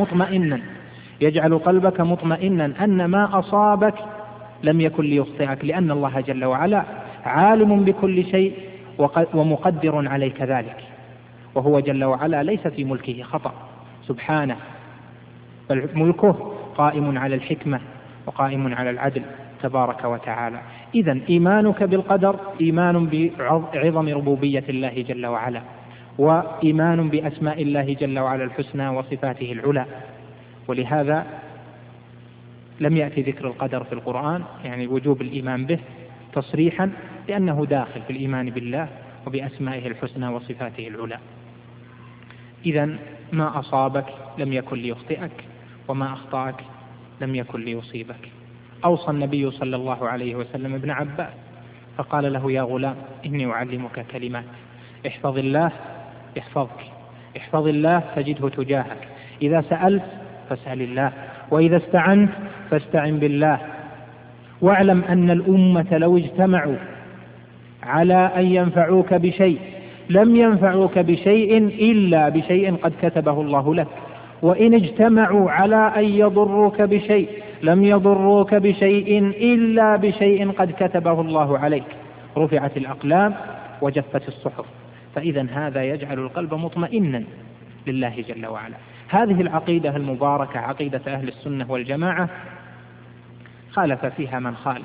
S1: قلبك مطمئنا أن ما أصابك لم يكن ليخطئك، لأن الله جل وعلا عالم بكل شيء ومقدر عليك ذلك، وهو جل وعلا ليس في ملكه خطأ سبحانه، بل ملكه قائم على الحكمة وقائم على العدل تبارك وتعالى. إذن إيمانك بالقدر إيمان بعظم ربوبية الله جل وعلا، وإيمان بأسماء الله جل وعلا الحسنى وصفاته العلى، ولهذا لم يأتي ذكر القدر في القرآن، يعني وجوب الإيمان به تصريحا، لأنه داخل في الإيمان بالله وبأسمائه الحسنى وصفاته العلى. إذن ما أصابك لم يكن ليخطئك، وما أخطأك لم يكن ليصيبك. أوصى النبي صلى الله عليه وسلم ابن عباس فقال له: يا غلام إني أعلمك كلمات، احفظ الله يحفظك، احفظ الله تجده تجاهك، إذا سألت فاسأل الله، وإذا استعنت فاستعن بالله، واعلم أن الأمة لو اجتمعوا على أن ينفعوك بشيء لم ينفعوك بشيء إلا بشيء قد كتبه الله لك، وإن اجتمعوا على أن يضروك بشيء لم يضروك بشيء إلا بشيء قد كتبه الله عليك، رفعت الأقلام وجفت الصحف. فإذا هذا يجعل القلب مطمئنا لله جل وعلا. هذه العقيدة المباركة عقيدة أهل السنة والجماعة خالف فيها من خالف،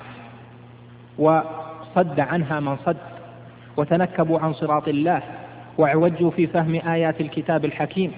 S1: وصد عنها من صد، وتنكبوا عن صراط الله، واعوجوا في فهم آيات الكتاب الحكيم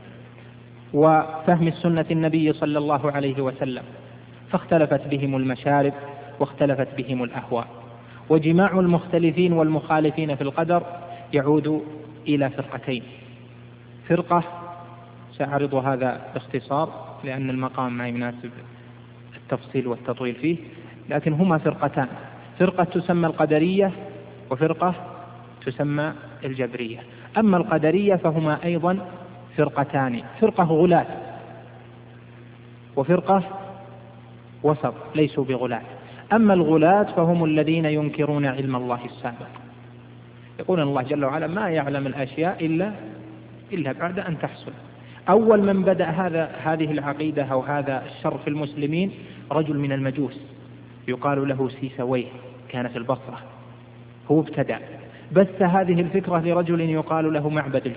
S1: وفهم السنة النبي صلى الله عليه وسلم، فاختلفت بهم المشارب واختلفت بهم الأهواء. وجماع المختلفين والمخالفين في القدر يعود إلى فرقتين: فرقة سأعرض هذا باختصار لأن المقام ما يناسب التفصيل والتطويل فيه، لكن هما فرقتان: فرقة تسمى القدرية وفرقة تسمى الجبرية. أما القدرية فهما أيضا فرقتان: فرقة غلاة وفرقة وسط ليسوا بغلاة. أما الغلاة فهم الذين ينكرون علم الله السابق، يقولون الله جل وعلا ما يعلم الأشياء إلا بعد أن تحصل. أول من بدأ هذه العقيدة أو هذا الشر في المسلمين رجل من المجوس يقال له سيسويه، كان في البصرة، هو ابتدع بث هذه الفكرة لرجل يقال له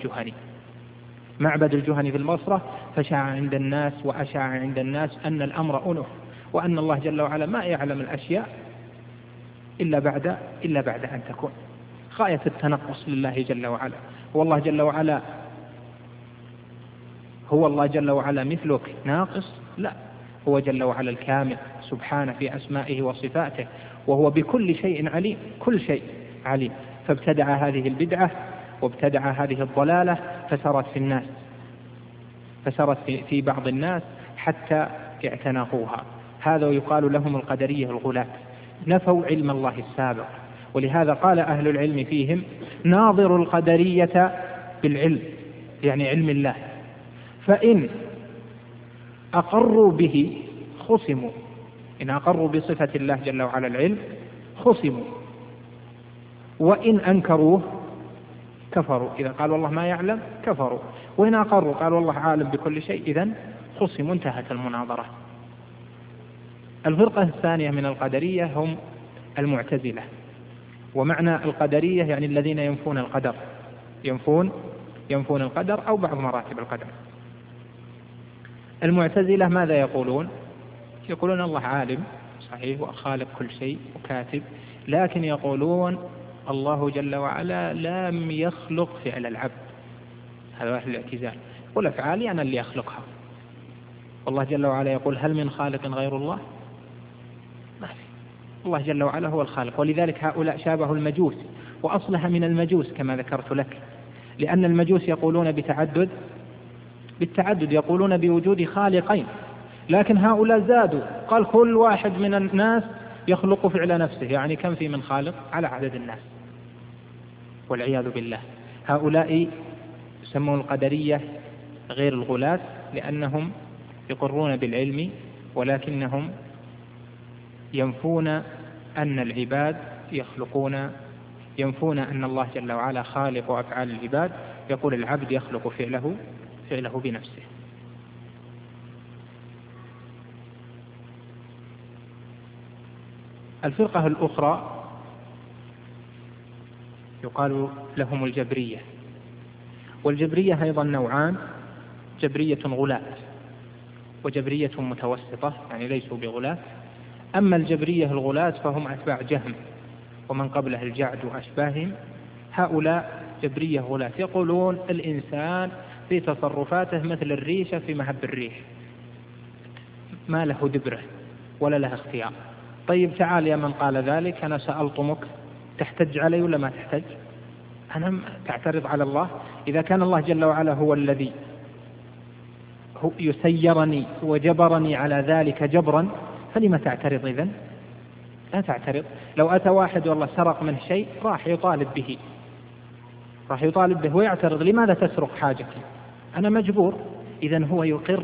S1: معبد الجهني في البصرة، فشاع عند الناس وأشاع عند الناس أن الأمر أنف، وأن الله جل وعلا ما يعلم الأشياء إلا بعد أن تكون. غاية التنقص لله جل وعلا. هو الله جل وعلا مثلك ناقص؟ لا، هو جل وعلا الكامل سبحانه في أسمائه وصفاته، وهو بكل شيء عليم، كل شيء عليم. فابتدع هذه البدعة وابتدع هذه الضلالة فسرت في بعض الناس حتى اعتنقوها. هذا يقال لهم القدرية الغلاة، نفوا علم الله السابق. ولهذا قال أهل العلم فيهم: ناظر القدرية بالعلم، يعني علم الله، فإن أقروا به خصموا، إن أقروا بصفة الله جل وعلا العلم خصموا، وإن أنكروه كفروا. إذا قالوا الله ما يعلم كفروا، وإن أقروا قالوا الله عالم بكل شيء إذن خصموا، انتهت المناظرة. الفرقة الثانية من القدرية هم المعتزلة، ومعنى القدرية يعني الذين ينفون القدر، ينفون القدر أو بعض مراتب القدر. المعتزلة ماذا يقولون؟ يقولون الله عالم صحيح وخالق كل شيء وكاتب، لكن يقولون الله جل وعلا لم يخلق فعل العبد. هذا أهل الاعتزال، قل أفعالي أنا اللي أخلقها. والله جل وعلا يقول: هل من خالق غير الله؟ ما في، الله جل وعلا هو الخالق. ولذلك هؤلاء شابهوا المجوس، وأصلها من المجوس كما ذكرت لك، لأن المجوس يقولون بالتعدد، يقولون بوجود خالقين، لكن هؤلاء زادوا، قال كل واحد من الناس يخلق فعل نفسه، يعني كم في من خالق على عدد الناس، والعياذ بالله. هؤلاء يسمون القدرية غير الغلاة، لأنهم يقرون بالعلم ولكنهم ينفون أن العباد يخلقون، ينفون أن الله جل وعلا خالق أفعال العباد، يقول العبد يخلق فعله بنفسه. الفرقة الأخرى يقال لهم الجبرية، والجبرية أيضا نوعان: جبرية غلاة وجبرية متوسطة، يعني ليسوا بغلاة. أما الجبرية الغلاة فهم أتباع جهم ومن قبله الجعد وأشباههم. هؤلاء جبرية غلاة، يقولون الإنسان في تصرفاته مثل الريشة في مهب الريح، ما له دبرة ولا له اختيار. طيب تعال يا من قال ذلك، أنا سألطمك، تحتج علي ولا ما تحتج؟ أنا تعترض على الله؟ إذا كان الله جل وعلا هو الذي يسيرني وجبرني على ذلك جبرا، فلما تعترض إذن؟ لا تعترض. لو أتى واحد والله سرق منه شيء راح يطالب به ويعترض، لماذا تسرق حاجتي؟ أنا مجبور. إذن هو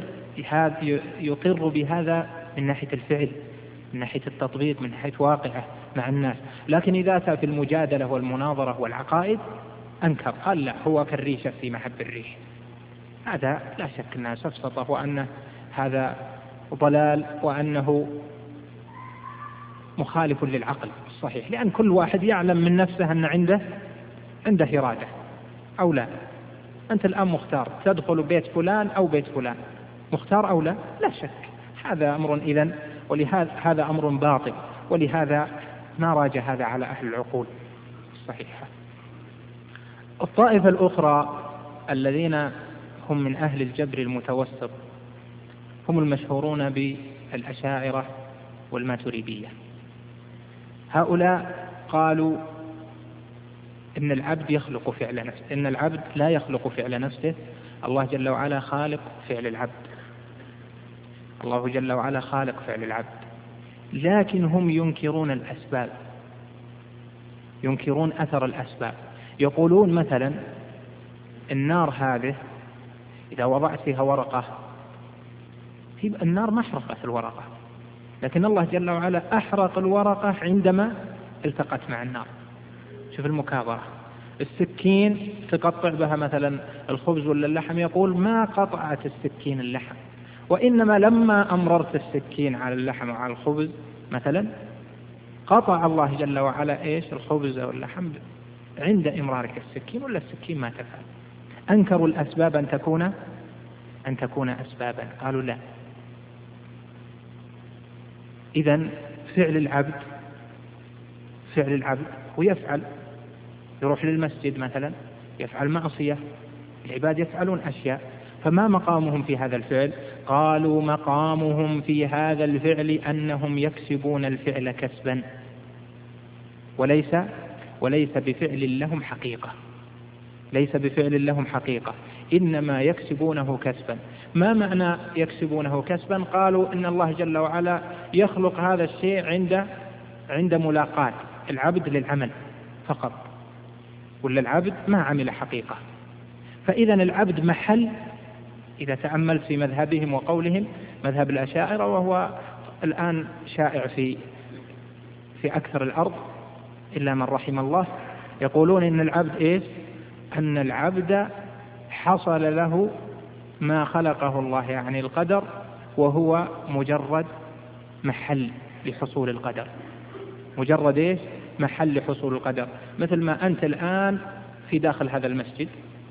S1: يقر بهذا من ناحية الفعل، من ناحية التطبيق، من ناحية واقعه مع الناس. لكن إذا أتى في المجادلة والمناظرة والعقائد أنكر، قال لا، هو كالريشة في محب الريح. هذا لا شك أنه سفسطة، وأن هذا ضلال، وأنه مخالف للعقل الصحيح، لأن كل واحد يعلم من نفسه أن عنده إرادة أو لا. أنت الآن مختار تدخل بيت فلان أو بيت فلان، مختار أو لا؟ لا شك. هذا أمر إذن، ولهذا أمر باطل، ولهذا ما راجع هذا على أهل العقول الصحيحة. الطائفة الأخرى الذين هم من أهل الجبر المتوسط هم المشهورون بالأشاعرة والماتريدية. هؤلاء قالوا إن العبد يخلق فعل نفسه، إن العبد لا يخلق فعل نفسه، الله جل وعلا خالق فعل العبد، الله جل وعلا خالق فعل العبد. لكن هم ينكرون الأسباب، ينكرون أثر الأسباب. يقولون مثلا النار هذه إذا وضعت فيها ورقة، النار ما أحرقت الورقة، لكن الله جل وعلا أحرق الورقة عندما التقت مع النار. شوف المكابرة. السكين تقطع بها مثلا الخبز ولا اللحم، يقول ما قطعت السكين اللحم، وإنما لما أمررت السكين على اللحم وعلى الخبز مثلا قطع الله جل وعلا إيش؟ الخبز واللحم عند إمرارك السكين، ولا السكين ما تفعل. أنكروا الأسباب أن تكون أسبابا. قالوا لا. إذن فعل العبد ويفعل، يروح للمسجد مثلا يفعل معصية، العباد يفعلون أشياء، فما مقامهم في هذا الفعل؟ قالوا مقامهم في هذا الفعل أنهم يكسبون الفعل كسبا، وليس بفعل لهم حقيقة، ليس بفعل لهم حقيقة، إنما يكسبونه كسبا. ما معنى يكسبونه كسبا؟ قالوا إن الله جل وعلا يخلق هذا الشيء عند ملاقاة العبد للعمل فقط، ولا العبد ما عمل حقيقة. فإذا العبد محل، إذا تأملت في مذهبهم وقولهم، مذهب الأشاعرة وهو الآن شائع في أكثر الأرض إلا من رحم الله، يقولون إن العبد إيش؟ أن العبد حصل له ما خلقه الله، يعني القدر، وهو مجرد محل لحصول القدر، مجرد إيش؟ محل لحصول القدر. مثل ما أنت الآن في داخل هذا المسجد،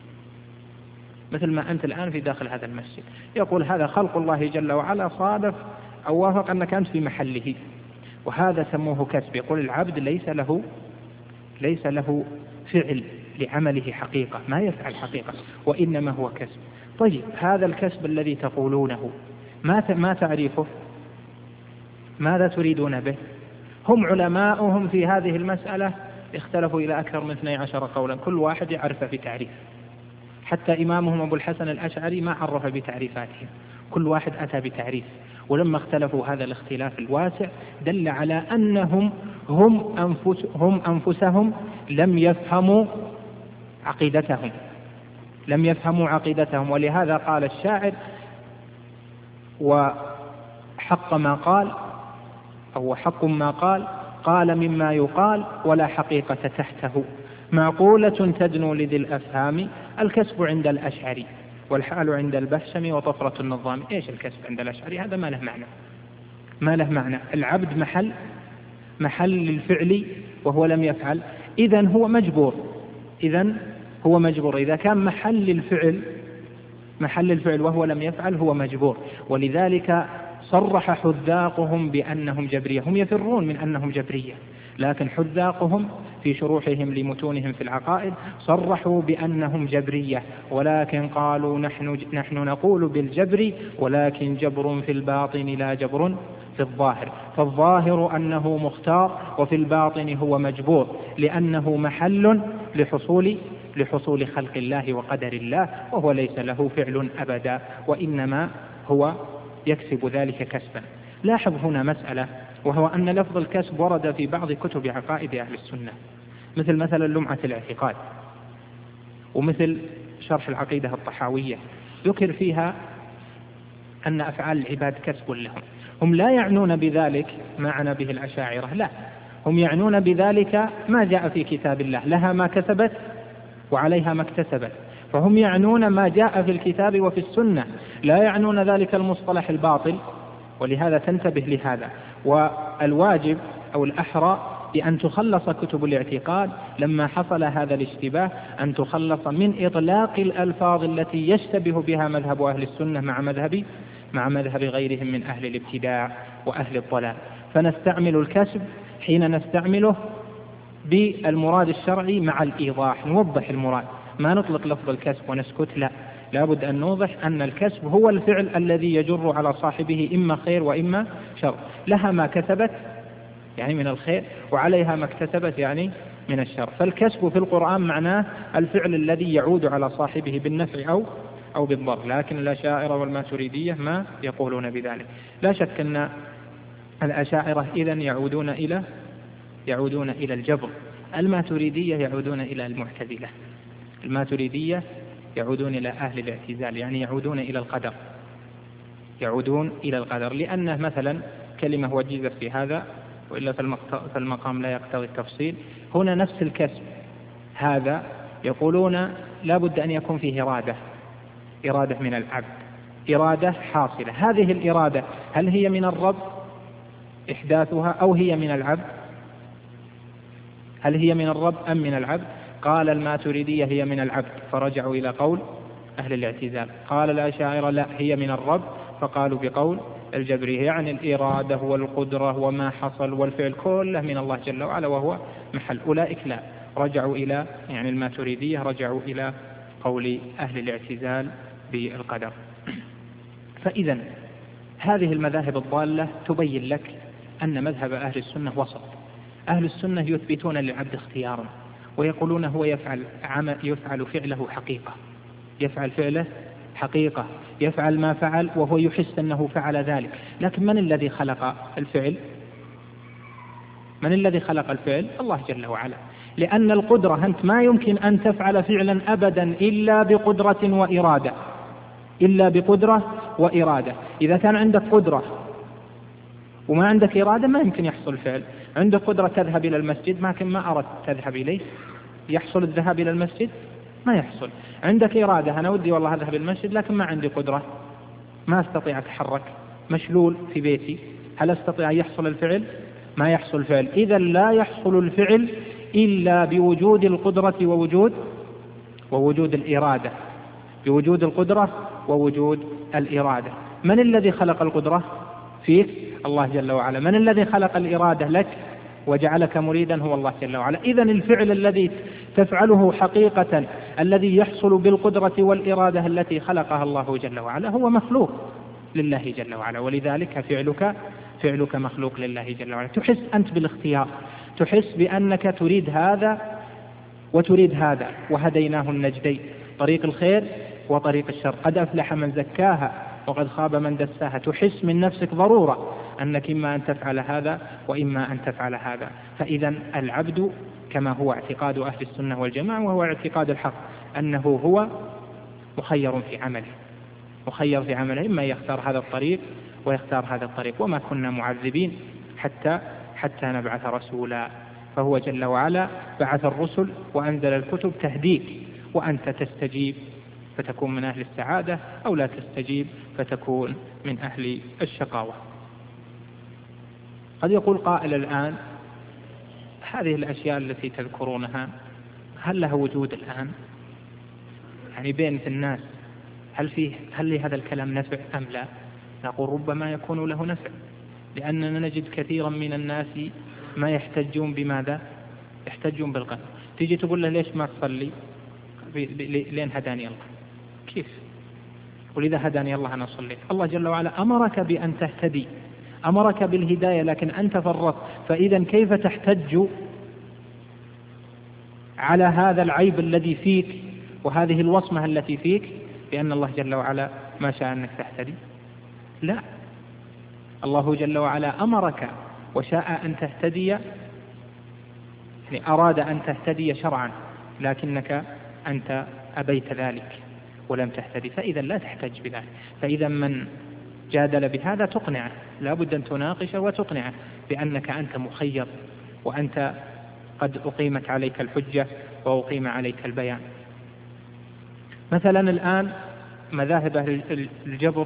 S1: يقول هذا خلق الله جل وعلا صادف أو وافق أنك أنت في محله، وهذا سموه كسب. يقول العبد ليس له فعل لعمله حقيقة، ما يفعل حقيقة، وإنما هو كسب. طيب هذا الكسب الذي تقولونه ما تعريفه؟ ماذا تريدون به؟ هم علماؤهم في هذه المسألة اختلفوا إلى أكثر من 12 قولا، كل واحد يعرف بتعريف، حتى إمامهم أبو الحسن الأشعري ما عرف بتعريفاتهم، كل واحد أتى بتعريف. ولما اختلفوا هذا الاختلاف الواسع دل على أنهم هم أنفسهم لم يفهموا عقيدتهم، ولهذا قال الشاعر: وحق ما قال أو حق ما قال مما يقال ولا حقيقة تحته، معقولة تدنو لذي الأفهام، الكسب عند الأشعري والحال عند البهشم وطفرة النظام. إيش الكسب عند الأشعري؟ هذا ما له معنى. العبد محل للفعل وهو لم يفعل، إذن هو مجبور. إذا كان محل الفعل وهو لم يفعل هو مجبور. ولذلك صرح حذاقهم بأنهم جبرية، هم يفرون من أنهم جبرية، لكن حذاقهم في شروحهم لمتونهم في العقائد صرحوا بأنهم جبرية، ولكن قالوا نحن نقول بالجبر ولكن جبر في الباطن لا جبر في الظاهر، فالظاهر أنه مختار وفي الباطن هو مجبور، لأنه محل لحصول خلق الله وقدر الله، وهو ليس له فعل أبدا، وإنما هو يكسب ذلك كسبا. لاحظ هنا مسألة، وهو أن لفظ الكسب ورد في بعض كتب عقائد أهل السنة، مثلا لمعة الاعتقاد، ومثل شرح العقيدة الطحاوية، ذكر فيها أن أفعال العباد كسب لهم. هم لا يعنون بذلك ما عنا به الأشاعرة، لا، هم يعنون بذلك ما جاء في كتاب الله، لها ما كسبت وعليها ما اكتسبت، فهم يعنون ما جاء في الكتاب وفي السنة، لا يعنون ذلك المصطلح الباطل. ولهذا تنتبه لهذا، والواجب أو الأحرى بأن تخلص كتب الاعتقاد لما حصل هذا الاشتباه، أن تخلص من إطلاق الألفاظ التي يشتبه بها مذهب أهل السنة مع مذهب غيرهم من أهل الابتداع وأهل الضلال. فنستعمل الكسب حين نستعمله بالمراد الشرعي مع الإيضاح، نوضح المراد، ما نطلق لفظ الكسب ونسكت، لا، لابد أن نوضح أن الكسب هو الفعل الذي يجر على صاحبه إما خير وإما شر، لها ما كسبت يعني من الخير، وعليها ما اكتسبت يعني من الشر. فالكسب في القرآن معناه الفعل الذي يعود على صاحبه بالنفع أو بالضر، لكن الأشاعرة والماتريدية ما يقولون بذلك. لا شك أن الأشاعرة إذن يعودون إلى الجبر، الماتريدية يعودون إلى المعتزلة، الماتريدية يعودون إلى أهل الاعتزال، يعني يعودون إلى القدر، لأنه مثلا كلمة وجيزة في هذا، وإلا في المقام لا يقتضي التفصيل. هنا نفس الكسب هذا يقولون لا بد أن يكون فيه إرادة من العبد، إرادة حاصلة. هذه الإرادة هل هي من الرب إحداثها أو هي من العبد؟ هل هي من الرب أم من العبد؟ قال الماتريدية هي من العبد، فرجعوا إلى قول أهل الاعتزال. قال الأشاعرة لا، هي من الرب، فقالوا بقول الجبرية، يعني الإرادة والقدرة وما حصل والفعل كله من الله جل وعلا وهو محل. أولئك لا، رجعوا إلى، يعني الماتريدية رجعوا إلى قول أهل الاعتزال بالقدر. فإذا هذه المذاهب الضالة تبين لك أن مذهب أهل السنة وسط. أهل السنة يثبتون للعبد اختيارا، ويقولون هو يفعل فعله حقيقة، يفعل فعله حقيقة، يفعل ما فعل وهو يحس أنه فعل ذلك. لكن من الذي خلق الفعل؟ الله جل وعلا. لأن القدرة، أنت ما يمكن أن تفعل فعلا أبدا إلا بقدرة وإرادة. إذا كان عندك قدرة وما عندك إرادة ما يمكن يحصل فعل. عندك قدرة تذهب إلى المسجد لكن ما أردت تذهب إليه، يحصل الذهاب إلى المسجد؟ ما يحصل. عندك إرادة، أنا ودي والله أذهب إلى المسجد لكن ما عندي قدرة، ما أستطيع أتحرك، مشلول في بيتي، هل أستطيع أن يحصل الفعل؟ ما يحصل فعل. إذا لا يحصل الفعل إلا بوجود القدرة ووجود الإرادة، بوجود القدرة ووجود الإرادة. من الذي خلق القدرة فيك؟ الله جل وعلا. من الذي خلق الإرادة لك وجعلك مريدا؟ هو الله جل وعلا. إذن الفعل الذي تفعله حقيقة الذي يحصل بالقدرة والإرادة التي خلقها الله جل وعلا هو مخلوق لله جل وعلا، ولذلك فعلك مخلوق لله جل وعلا. تحس أنت بالاختيار، تحس بأنك تريد هذا وتريد هذا، وهديناه النجدين، طريق الخير وطريق الشر، قد أفلح من زكاها وقد خاب من دساها. تحس من نفسك ضرورة أنك إما أن تفعل هذا وإما أن تفعل هذا. فإذا العبد كما هو اعتقاد أهل السنة والجماعة وهو اعتقاد الحق أنه هو مخير في عمله، إما يختار هذا الطريق ويختار هذا الطريق. وما كنا معذبين حتى نبعث رسولا. فهو جل وعلا بعث الرسل وأنزل الكتب تهديك، وأنت تستجيب فتكون من أهل السعادة، أو لا تستجيب فتكون من أهل الشقاوة. قد يقول قائل الآن هذه الأشياء التي تذكرونها هل لها وجود الآن؟ يعني بين الناس هل لهذا الكلام نفع أم لا؟ نقول ربما يكون له نفع، لأننا نجد كثيرا من الناس ما يحتجون بماذا؟ يحتجون بالقدر. تيجي تقول له ليش ما تصلي؟ لين هداني الله. كيف؟ ولذا هداني الله أنا صليت. الله جل وعلا أمرك بأن تهتدي، أمرك بالهداية، لكن أنت فرطت، فإذا كيف تحتج على هذا العيب الذي فيك وهذه الوصمة التي فيك بأن الله جل وعلا ما شاء أنك تهتدي؟ لا، الله جل وعلا أمرك وشاء أن تهتدي، يعني أراد أن تهتدي شرعا، لكنك أنت أبيت ذلك ولم تهتدي، فإذا لا تحتج بذلك. فإذا من جادل بهذا تقنعه، لا بد أن تناقشه وتقنعه بأنك أنت مخير، وأنت قد أقيمت عليك الحجة وأقيم عليك البيان. مثلا الآن مذاهب أهل الجبر،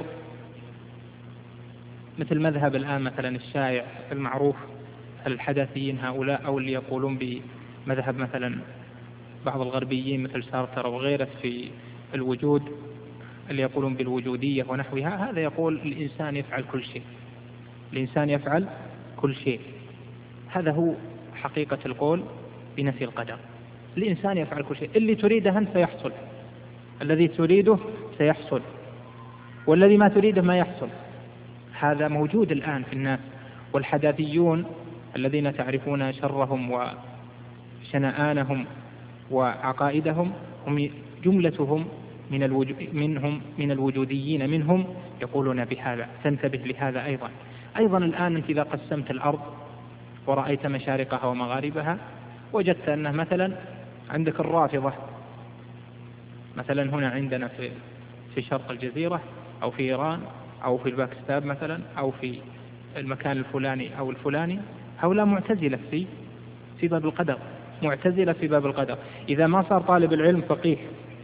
S1: مثل مذهب الآن مثلا الشائع المعروف الحداثيين هؤلاء، أو اللي يقولون بمذهب مثلا بعض الغربيين مثل سارتر وغيره في الوجود، اللي يقولون بالوجودية ونحوها. هذا يقول الإنسان يفعل كل شيء، الإنسان يفعل كل شيء. هذا هو حقيقة القول بنفي القدر. الإنسان يفعل كل شيء، اللي تريده أنت سيحصل، الذي تريده سيحصل، والذي ما تريده ما يحصل. هذا موجود الآن في الناس. والحداثيون الذين تعرفون شرهم وشنآنهم وعقائدهم هم جملتهم من الوجوديين منهم يقولون بهذا. تنتبه لهذا أيضا الآن أنت إذا قسمت الأرض ورأيت مشارقها ومغاربها، وجدت أنه مثلا عندك الرافضة مثلا هنا عندنا في شرق الجزيرة أو في إيران أو في الباكستان مثلا أو في المكان الفلاني أو الفلاني، هؤلاء معتزلة في باب القدر، معتزلة في باب القدر. إذا ما صار طالب العلم فقيه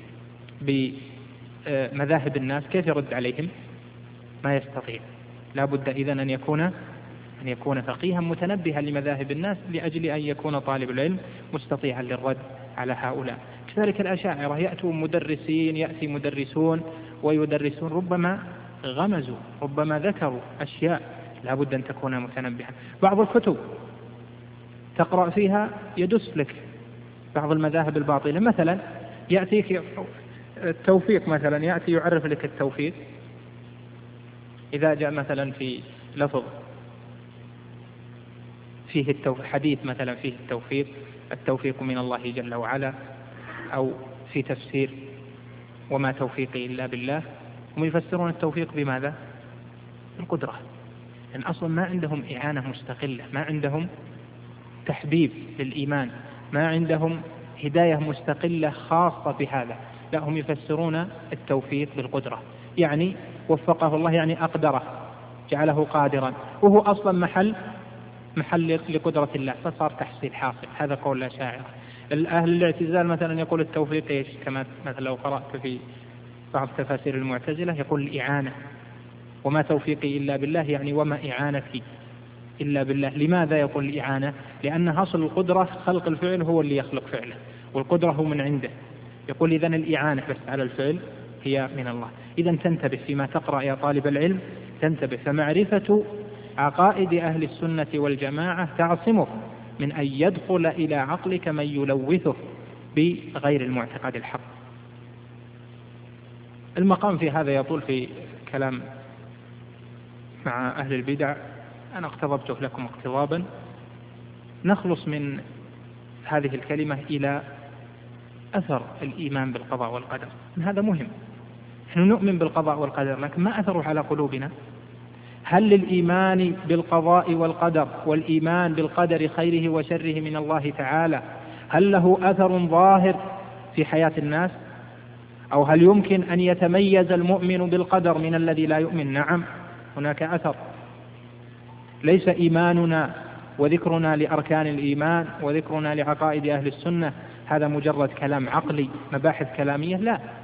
S1: بمذاهب الناس كيف يرد عليهم؟ ما يستطيع. لا بد إذن أن يكون فقيها متنبها لمذاهب الناس، لأجل أن يكون طالب العلم مستطيعا للرد على هؤلاء. كذلك الأشاعرة يأتي مدرسون ويدرسون، ربما غمزوا، ربما ذكروا أشياء لا بد أن تكون متنبها. بعض الكتب تقرأ فيها يدس لك بعض المذاهب الباطلة، مثلا يأتيك التوفيق، مثلا يأتي يعرف لك التوفيق إذا جاء مثلا في لفظ فيه حديث مثلا فيه التوفيق من الله جل وعلا، أو في تفسير وما توفيقي إلا بالله، هم يفسرون التوفيق بماذا؟ القدرة. لأن أصلا ما عندهم إعانة مستقلة، ما عندهم تحبيب للإيمان، ما عندهم هداية مستقلة خاصة بهذا، لا، هم يفسرون التوفيق بالقدرة، يعني وفقه الله، يعني أقدره، جعله قادرا، وهو أصلا محل لقدرة الله، فصار تحصيل حاصل. هذا قول الأشاعرة. الأهل الاعتزال مثلا يقول التوفيق إيش؟ كما مثلا لو قرأت في بعض تفاسير المعتزلة يقول الإعانة، وما توفيقي إلا بالله، يعني وما إعانتي إلا بالله. لماذا يقول الإعانة؟ لأن أصل القدرة خلق الفعل، هو اللي يخلق فعله، والقدرة هو من عنده. يقول إذن الإعانة بس على الفعل هي من الله. إذن تنتبه فيما تقرأ يا طالب العلم، تنتبه. فمعرفة عقائد أهل السنة والجماعة تعصمك من أن يدخل إلى عقلك من يلوثه بغير المعتقد الحق. المقام في هذا يطول في كلام مع أهل البدع، أنا اقتضبته لكم اقتضابا. نخلص من هذه الكلمة إلى أثر الإيمان بالقضاء والقدر. هذا مهم. نحن نؤمن بالقضاء والقدر، لكن ما أثره على قلوبنا؟ هل للإيمان بالقضاء والقدر والإيمان بالقدر خيره وشره من الله تعالى هل له أثر ظاهر في حياة الناس؟ أو هل يمكن أن يتميز المؤمن بالقدر من الذي لا يؤمن؟ نعم، هناك أثر. ليس إيماننا وذكرنا لأركان الإيمان وذكرنا لعقائد أهل السنة هذا مجرد كلام عقلي، مباحث كلامية، لا،